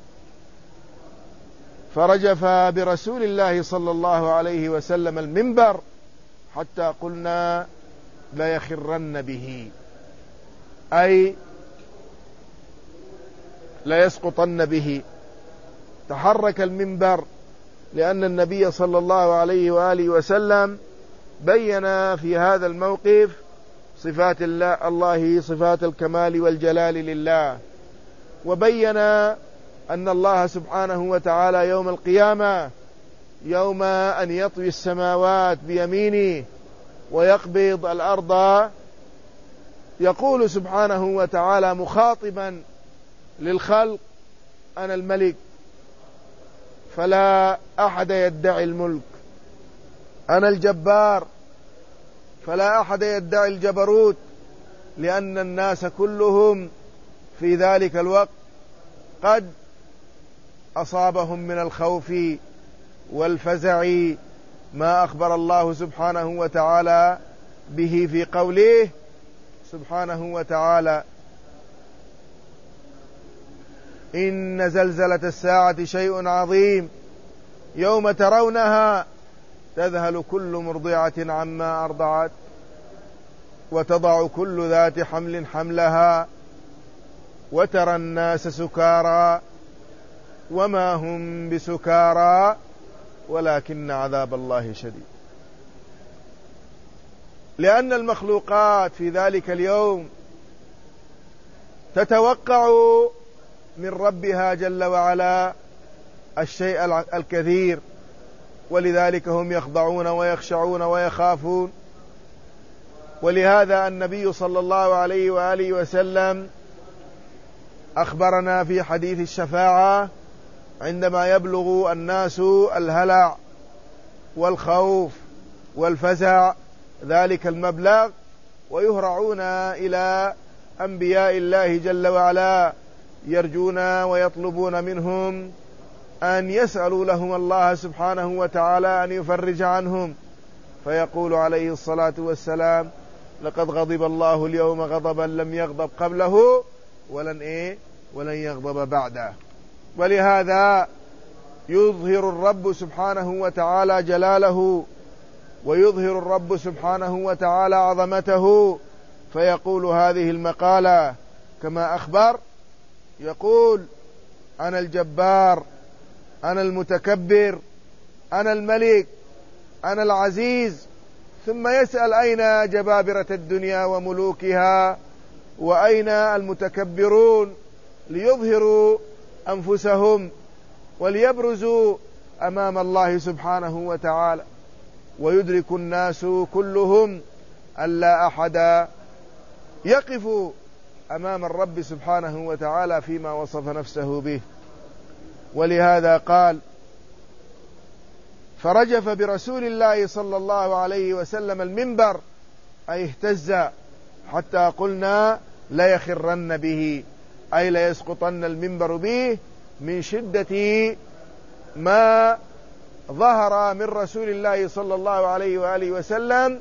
A: فرجف برسول الله صلى الله عليه وسلم المنبر حتى قلنا ليخرن به، أي ليسقطن به. تحرك المنبر لأن النبي صلى الله عليه وآله وسلم بين في هذا الموقف صفات الله صفات الكمال والجلال لله، وبين أن الله سبحانه وتعالى يوم القيامة يوم أن يطوي السماوات بيمينه ويقبض الأرض، يقول سبحانه وتعالى مخاطبا للخلق: أنا الملك فلا أحد يدعي الملك، أنا الجبار فلا أحد يدعي الجبروت، لأن الناس كلهم في ذلك الوقت قد أصابهم من الخوف والفزع ما أخبر الله سبحانه وتعالى به في قوله سبحانه وتعالى: إن زلزلة الساعة شيء عظيم يوم ترونها تذهل كل مرضعة عما أرضعت وتضع كل ذات حمل حملها وترى الناس سكارى وما هم بسكارى ولكن عذاب الله شديد. لأن المخلوقات في ذلك اليوم تتوقع من ربها جل وعلا الشيء الكثير، ولذلك هم يخضعون ويخشعون ويخافون. ولهذا النبي صلى الله عليه وآله وسلم أخبرنا في حديث الشفاعة عندما يبلغ الناس الهلع والخوف والفزع ذلك المبلغ ويهرعون إلى أنبياء الله جل وعلا يرجون ويطلبون منهم أن يسألوا لهم الله سبحانه وتعالى أن يفرج عنهم، فيقول عليه الصلاة والسلام: لقد غضب الله اليوم غضبا لم يغضب قبله ولن يغضب بعده. ولهذا يظهر الرب سبحانه وتعالى جلاله ويظهر الرب سبحانه وتعالى عظمته، فيقول هذه المقالة كما أخبر، يقول: أنا الجبار، أنا المتكبر، أنا الملك، أنا العزيز. ثم يسأل: أين جبابرة الدنيا وملوكها وأين المتكبرون؟ ليظهروا أنفسهم وليبرزوا أمام الله سبحانه وتعالى، ويدرك الناس كلهم أن لا أحد يقف أمام الرب سبحانه وتعالى فيما وصف نفسه به. ولهذا قال: فرجف برسول الله صلى الله عليه وسلم المنبر، أي اهتز، حتى قلنا ليخرن به، أي ليسقطن المنبر به، من شدة ما ظهر من رسول الله صلى الله عليه وآله وسلم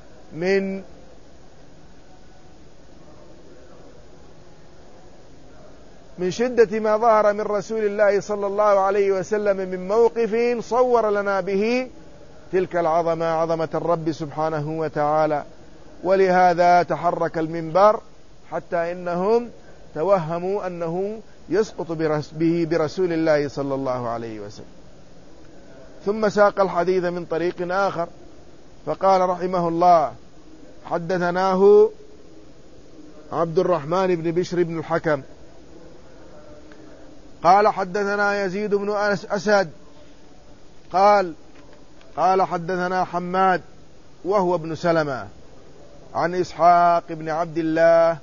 A: من شدة ما ظهر من رسول الله صلى الله عليه وسلم من موقف صور لنا به تلك العظمة، عظمة الرب سبحانه وتعالى. ولهذا تحرك المنبر حتى إنهم توهموا أنه يسقط به برسول الله صلى الله عليه وسلم. ثم ساق الحديث من طريق آخر فقال رحمه الله: حدثناه عبد الرحمن بن بشر بن الحكم قال حدثنا يزيد بن أسد قال حدثنا حماد وهو ابن سلمة عن إسحاق بن عبد الله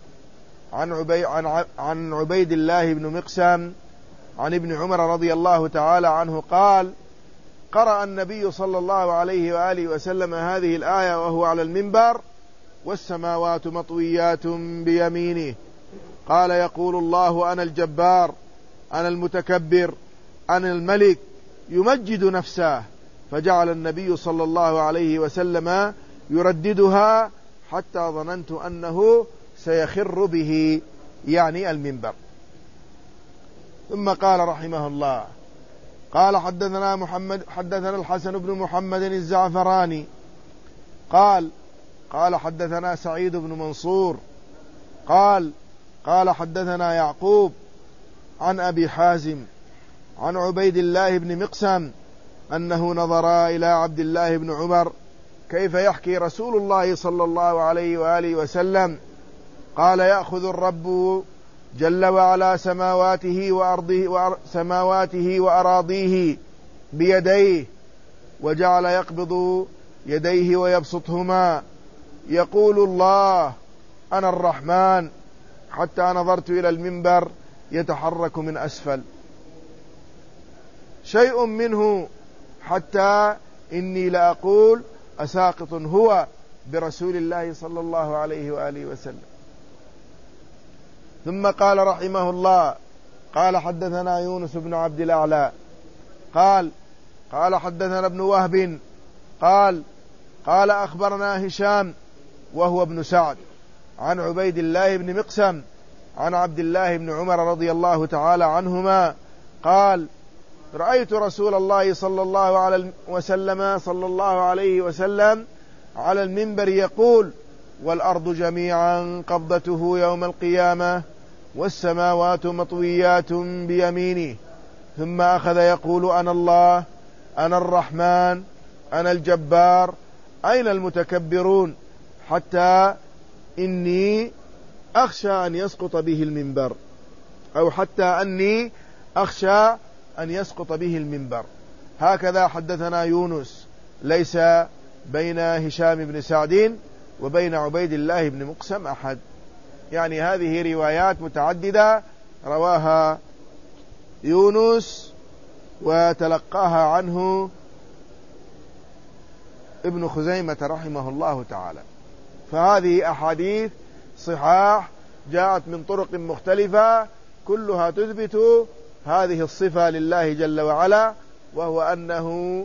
A: عن عبيد الله بن مقسم عن ابن عمر رضي الله تعالى عنه قال: قرأ النبي صلى الله عليه وآله وسلم هذه الآية وهو على المنبر: والسماوات مطويات بيمينه. قال: يقول الله: أنا الجبار، أنا المتكبر، أنا الملك، يمجد نفسه. فجعل النبي صلى الله عليه وسلم يرددها حتى ظننت أنه سيخر به، يعني المنبر. ثم قال رحمه الله: قال حدثنا الحسن بن محمد الزعفراني قال حدثنا سعيد بن منصور قال حدثنا يعقوب عن أبي حازم عن عبيد الله بن مقسم أنه نظر إلى عبد الله بن عمر كيف يحكي رسول الله صلى الله عليه وآله وسلم. قال: يأخذ الرب جل وعلا سماواته وأراضيه بيديه، وجعل يقبض يديه ويبسطهما، يقول الله: أنا الرحمن، حتى نظرت إلى المنبر يتحرك من أسفل شيء منه، حتى إني لأقول: أساقط هو برسول الله صلى الله عليه وآله وسلم. ثم قال رحمه الله: قال حدثنا يونس بن عبد الأعلى قال حدثنا ابن وهب قال أخبرنا هشام وهو ابن سعد عن عبيد الله بن مقسم عن عبد الله بن عمر رضي الله تعالى عنهما قال: رأيت رسول الله صلى الله عليه وسلم على المنبر يقول: والأرض جميعا قبضته يوم القيامة، والسماوات مطويات بيمينه. ثم أخذ يقول: أنا الله، أنا الرحمن، أنا الجبار، أين المتكبرون؟ حتى إني أخشى أن يسقط به المنبر، أو حتى أني أخشى أن يسقط به المنبر. هكذا حدثنا يونس، ليس بين هشام بن سعد وبين عبيد الله بن مقسم أحد، يعني هذه روايات متعددة رواها يونس وتلقاها عنه ابن خزيمة رحمه الله تعالى. فهذه أحاديث صحاح جاءت من طرق مختلفة كلها تثبت هذه الصفة لله جل وعلا، وهو أنه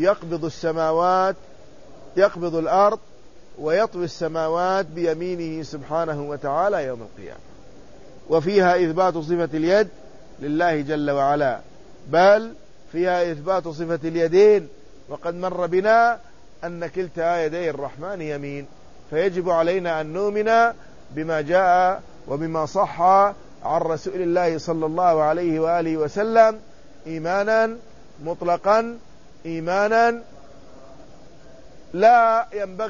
A: يقبض الأرض ويطوي السماوات بيمينه سبحانه وتعالى يوم القيامة. وفيها إثبات صفة اليد لله جل وعلا، بل فيها إثبات صفة اليدين، وقد مر بنا أن كلتا يدي الرحمن يمين. فيجب علينا أن نؤمن بما جاء وبما صح عن رسول الله صلى الله عليه وآله وسلم إيمانا مطلقا، إيمانا لا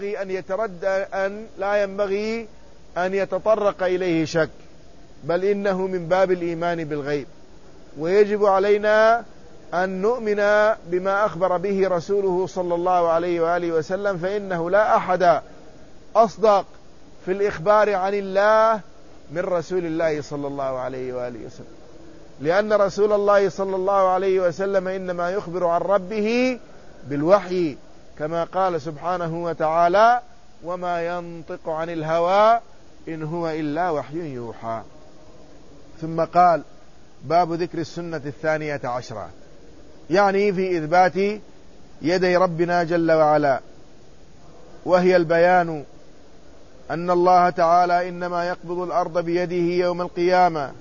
A: ينبغي أن يتطرق إليه شك، بل إنه من باب الإيمان بالغيب. ويجب علينا أن نؤمن بما أخبر به رسوله صلى الله عليه وآله وسلم، فإنه لا أحد أصدق في الإخبار عن الله من رسول الله صلى الله عليه وآله وسلم، لأن رسول الله صلى الله عليه وسلم إنما يخبر عن ربه بالوحي، كما قال سبحانه وتعالى: وما ينطق عن الهوى إن هو إلا وحي يوحى. ثم قال: باب ذكر السنة 12، يعني في إثبات يدي ربنا جل وعلا، وهي البيان أن الله تعالى إنما يقبض الأرض بيده يوم القيامة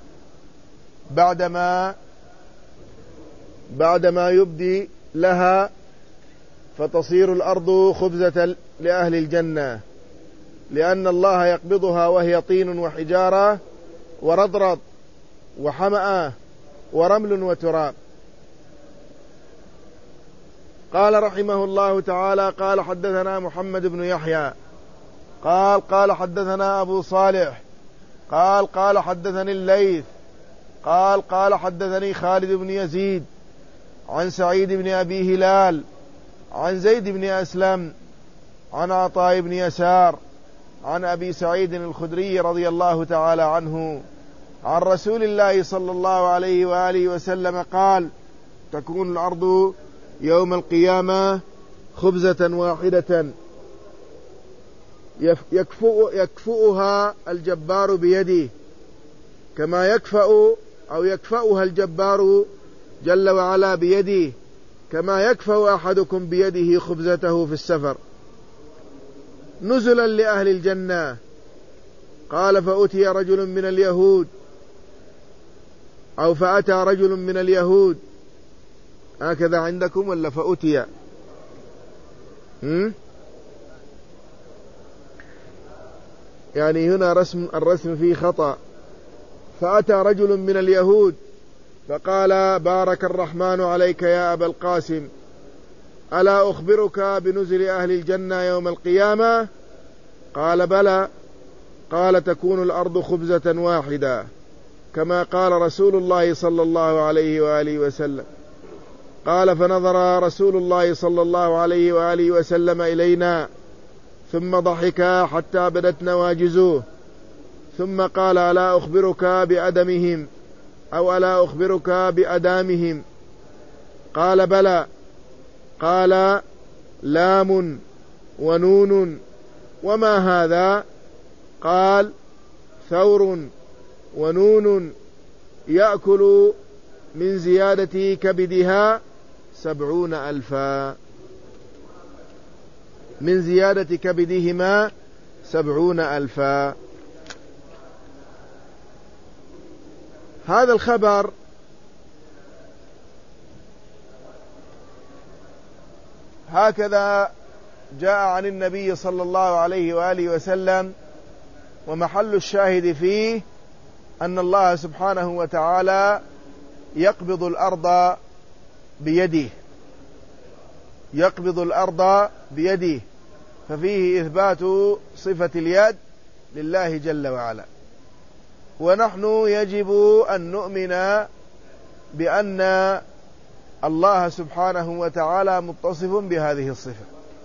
A: بعدما يبدي لها، فتصير الأرض خبزة لأهل الجنة، لأن الله يقبضها وهي طين وحجارة ورضرض وحمأة ورمل وتراب. قال رحمه الله تعالى: قال حدثنا محمد بن يحيى قال حدثنا أبو صالح قال حدثني الليث قال حدثني خالد بن يزيد عن سعيد بن أبي هلال عن زيد بن أسلم عن عطاء بن يسار عن أبي سعيد الخدري رضي الله تعالى عنه عن رسول الله صلى الله عليه وآله وسلم قال: تكون الأرض يوم القيامة خبزة واحدة يكفؤها الجبار بيده، كما يكفؤها الجبار جل وعلا بيده، كما يكفأ أحدكم بيده خبزته في السفر، نزلا لأهل الجنة. قال: فأتى رجل من اليهود، هكذا عندكم ولا فأتي؟ يعني هنا الرسم فيه خطأ. فأتى رجل من اليهود فقال: بارك الرحمن عليك يا أبا القاسم، ألا أخبرك بنزل أهل الجنة يوم القيامة؟ قال: بلى. قال: تكون الأرض خبزة واحدة، كما قال رسول الله صلى الله عليه وآله وسلم. قال: فنظر رسول الله صلى الله عليه وآله وسلم إلينا، ثم ضحك حتى بدت نواجزه، ثم قال: ألا أخبرك بأدمهم أو ألا أخبرك بأدامهم؟ قال: بلى. قال: لام ونون، وما هذا؟ قال: ثور ونون يأكل من زيادة كبدها 70,000، من زيادة كبدهما 70,000. هذا الخبر هكذا جاء عن النبي صلى الله عليه وآله وسلم، ومحل الشاهد فيه أن الله سبحانه وتعالى يقبض الأرض بيده، ففيه إثبات صفة اليد لله جل وعلا. ونحن يجب أن نؤمن بأن الله سبحانه وتعالى متصف بهذه الصفة.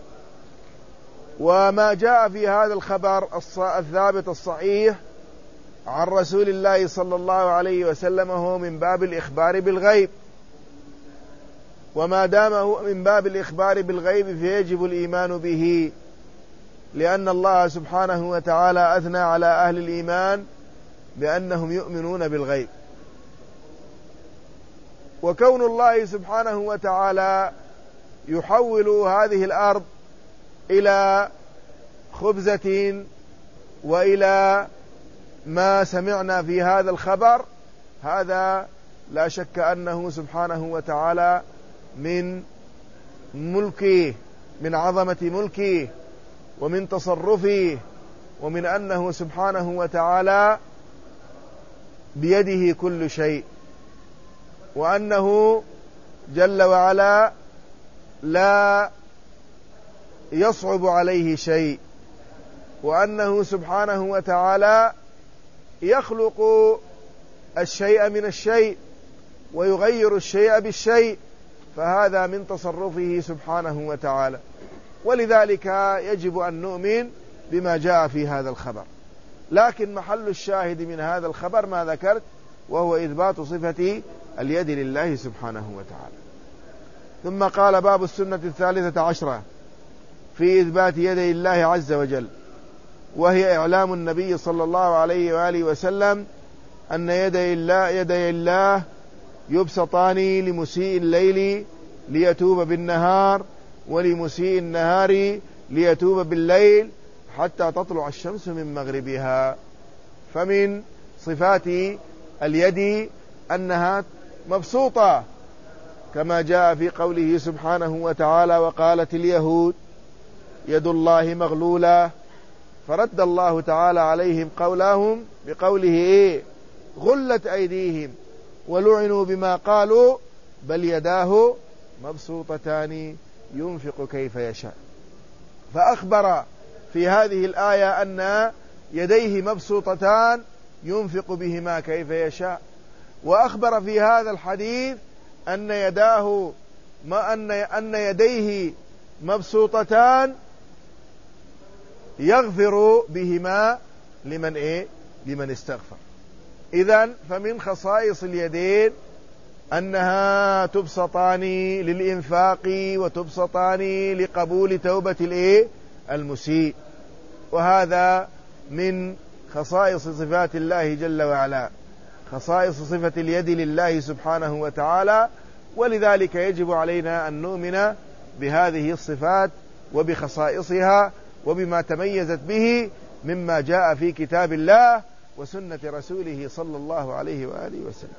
A: وما جاء في هذا الخبر الثابت الصحيح عن رسول الله صلى الله عليه وسلم هو من باب الإخبار بالغيب، وما دام هو من باب الإخبار بالغيب فيجب الإيمان به، لأن الله سبحانه وتعالى أثنى على أهل الإيمان بأنهم يؤمنون بالغيب. وكون الله سبحانه وتعالى يحول هذه الأرض إلى خبزة وإلى ما سمعنا في هذا الخبر، هذا لا شك أنه سبحانه وتعالى من ملكه، من عظمة ملكه ومن تصرفه، ومن أنه سبحانه وتعالى بيده كل شيء، وأنه جل وعلا لا يصعب عليه شيء، وأنه سبحانه وتعالى يخلق الشيء من الشيء ويغير الشيء بالشيء، فهذا من تصرفه سبحانه وتعالى. ولذلك يجب أن نؤمن بما جاء في هذا الخبر. لكن محل الشاهد من هذا الخبر ما ذكرت، وهو إثبات صفة اليد لله سبحانه وتعالى. ثم قال: باب السنة 13 في إثبات يدي الله عز وجل، وهي إعلام النبي صلى الله عليه وآله وسلم أن يدي الله يبسطان لمسيء الليل ليتوب بالنهار، ولمسيء النهار ليتوب بالليل، حتى تطلع الشمس من مغربها. فمن صفات اليد أنها مبسوطة، كما جاء في قوله سبحانه وتعالى: وقالت اليهود يد الله مغلولة، فرد الله تعالى عليهم قولهم بقوله: غلت أيديهم ولعنوا بما قالوا بل يداه مبسوطتان ينفق كيف يشاء. فأخبر في هذه الآية أن يديه مبسوطتان ينفق بهما كيف يشاء، وأخبر في هذا الحديث أن يديه مبسوطتان يغفر بهما لمن استغفر. إذن فمن خصائص اليدين أنها تبسطان للإنفاق وتبسطان لقبول توبة المسيء، وهذا من خصائص صفات الله جل وعلا، خصائص صفة اليد لله سبحانه وتعالى. ولذلك يجب علينا أن نؤمن بهذه الصفات وبخصائصها وبما تميزت به مما جاء في كتاب الله وسنة رسوله صلى الله عليه وآله وسلم.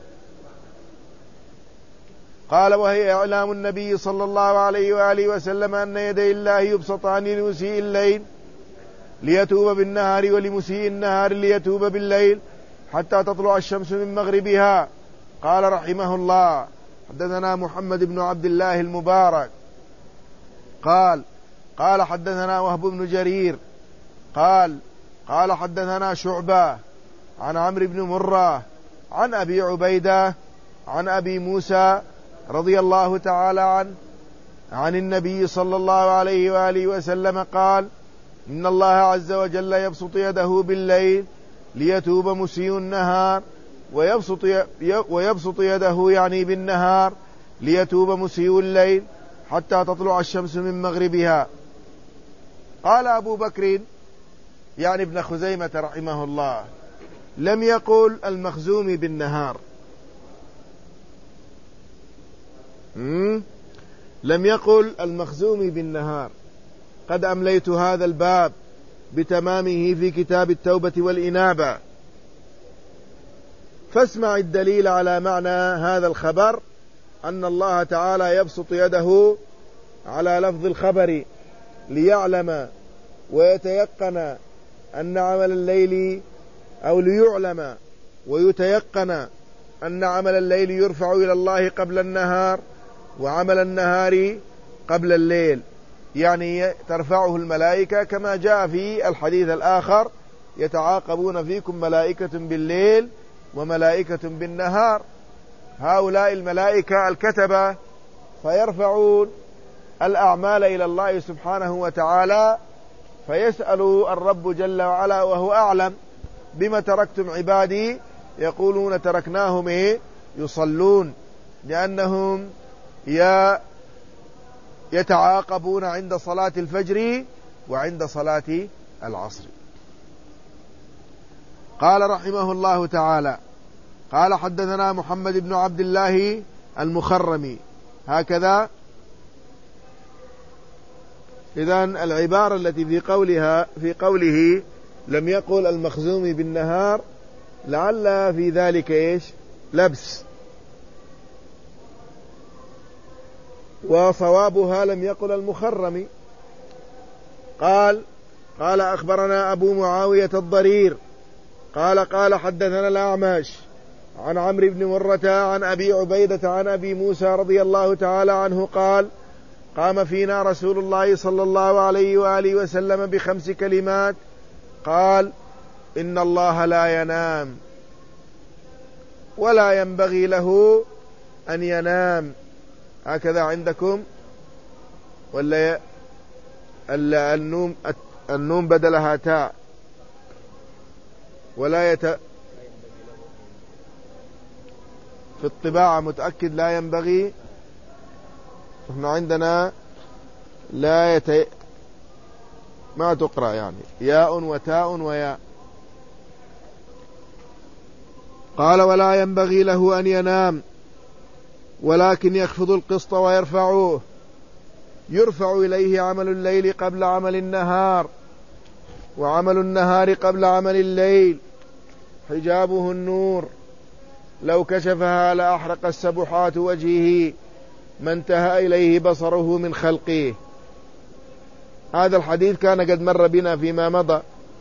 A: قال: وهي إعلام النبي صلى الله عليه وآله وسلم أن يدي الله يبسطان لمسيء الليل ليتوب بالنهار، ولمسيء النهار ليتوب بالليل، حتى تطلع الشمس من مغربها. قال رحمه الله: حدثنا محمد بن عبد الله المبارك قال حدثنا وهب بن جرير قال حدثنا شعبة عن عمرو بن مرة عن أبي عبيدة عن أبي موسى رضي الله تعالى عنه عن النبي صلى الله عليه وآله وسلم قال: إن الله عز وجل يبسط يده بالليل ليتوب مسيء النهار، ويبسط يده يعني بالنهار ليتوب مسيء الليل، حتى تطلع الشمس من مغربها. قال أبو بكر يعني ابن خزيمة رحمه الله: لم يقل المخزوم بالنهار، لم يقل المخزوم بالنهار. قد أمليت هذا الباب بتمامه في كتاب التوبة والإنابة، فاسمع الدليل على معنى هذا الخبر، أن الله تعالى يبسط يده على لفظ الخبر ليعلم ويتيقن أن عمل الليل، أو ليعلم ويتيقن أن عمل الليل يرفع إلى الله قبل النهار، وعمل النهار قبل الليل، يعني ترفعه الملائكة، كما جاء في الحديث الآخر: يتعاقبون فيكم ملائكة بالليل وملائكة بالنهار. هؤلاء الملائكة الكتبة فيرفعون الأعمال إلى الله سبحانه وتعالى، فيسأل الرب جل وعلا وهو أعلم: بما تركتم عبادي؟ يقولون: تركناهم يصلون، لأنهم يتعاقبون عند صلاة الفجر وعند صلاة العصر. قال رحمه الله تعالى: قال حدثنا محمد بن عبد الله المخرمي، هكذا. إذن العبارة التي في قوله لم يقل المخزوم بالنهار لعل في ذلك لبس، وصوابها لم يقل المخرم. قال أخبرنا أبو معاوية الضرير قال حدثنا الأعمش عن عمرو بن مرة عن أبي عبيدة عن أبي موسى رضي الله تعالى عنه قال: قام فينا رسول الله صلى الله عليه وآله وسلم ب5 كلمات، قال: إن الله لا ينام ولا ينبغي له أن ينام. هكذا عندكم ولا النوم بدلها تاء؟ في الطباعة متأكد لا ينبغي. احنا عندنا ما تقرأ يعني ياء وتاء وياء. قال ولا ينبغي له أن ينام ولكن يخفض القسط ويرفعه. يرفع إليه عمل الليل قبل عمل النهار، وعمل النهار قبل عمل الليل. حجابه النور، لو كشفها لأحرق السبحات وجهه ما انتهى إليه بصره من خلقه. هذا الحديث كان قد مر بنا فيما مضى،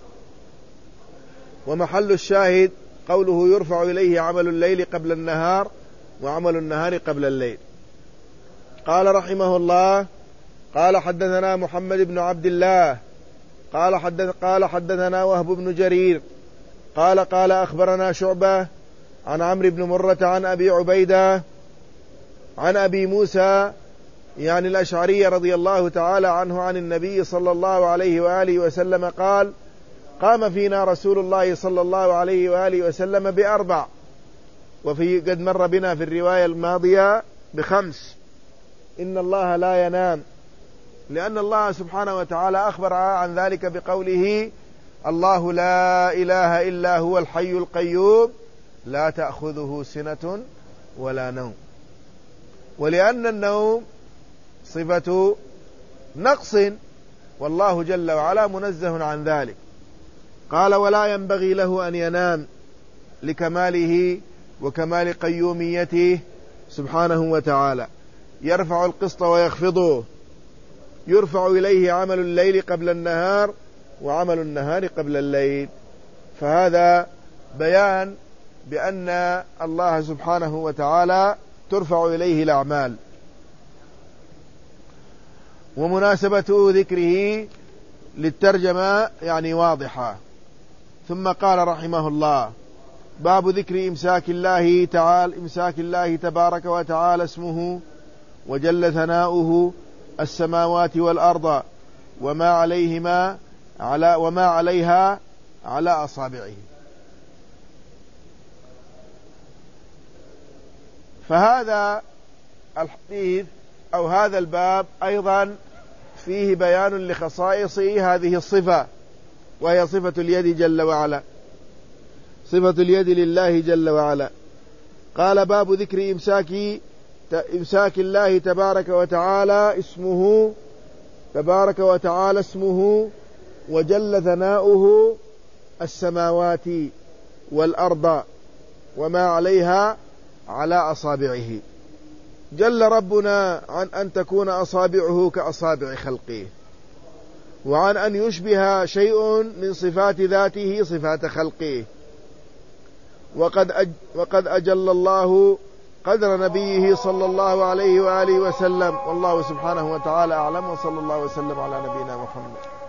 A: ومحل الشاهد قوله يرفع إليه عمل الليل قبل النهار وعمل النهار قبل الليل. قال رحمه الله قال حدثنا محمد بن عبد الله قال حدثنا وهب بن جرير قال أخبرنا شعبة عن عمرو بن مرة عن أبي عبيدة عن أبي موسى يعني الأشعري رضي الله تعالى عنه عن النبي صلى الله عليه وآله وسلم قال قام فينا رسول الله صلى الله عليه وآله وسلم ب4، وفي قد مر بنا في الرواية الماضية ب5. إن الله لا ينام، لأن الله سبحانه وتعالى أخبر عن ذلك بقوله الله لا إله إلا هو الحي القيوم لا تأخذه سنة ولا نوم. ولأن النوم صفة نقص والله جل وعلا منزه عن ذلك. قال ولا ينبغي له أن ينام لكماله وكمال قيوميته سبحانه وتعالى. يرفع القسط ويخفضه. يرفع إليه عمل الليل قبل النهار وعمل النهار قبل الليل. فهذا بيان بأن الله سبحانه وتعالى ترفع إليه الأعمال. ومناسبة ذكره للترجمة يعني واضحة. ثم قال رحمه الله باب ذكر إمساك الله تبارك وتعالى اسمه وجل ثناؤه السماوات والأرض وما عليها على أصابعه. فهذا الحديث أو هذا الباب أيضا فيه بيان لخصائص هذه الصفة، وهي صفة اليد جل وعلا، صفة اليد لله جل وعلا. قال باب ذكر إمساك الله تبارك وتعالى اسمه وجل ثناؤه السماوات والأرض وما عليها على أصابعه. جل ربنا عن أن تكون أصابعه كأصابع خلقه، وعن أن يشبه شيء من صفات ذاته صفات خلقه. وقد أجل الله قدر نبيه صلى الله عليه وآله وسلم. والله سبحانه وتعالى أعلم، وصلى الله وسلم على نبينا محمد.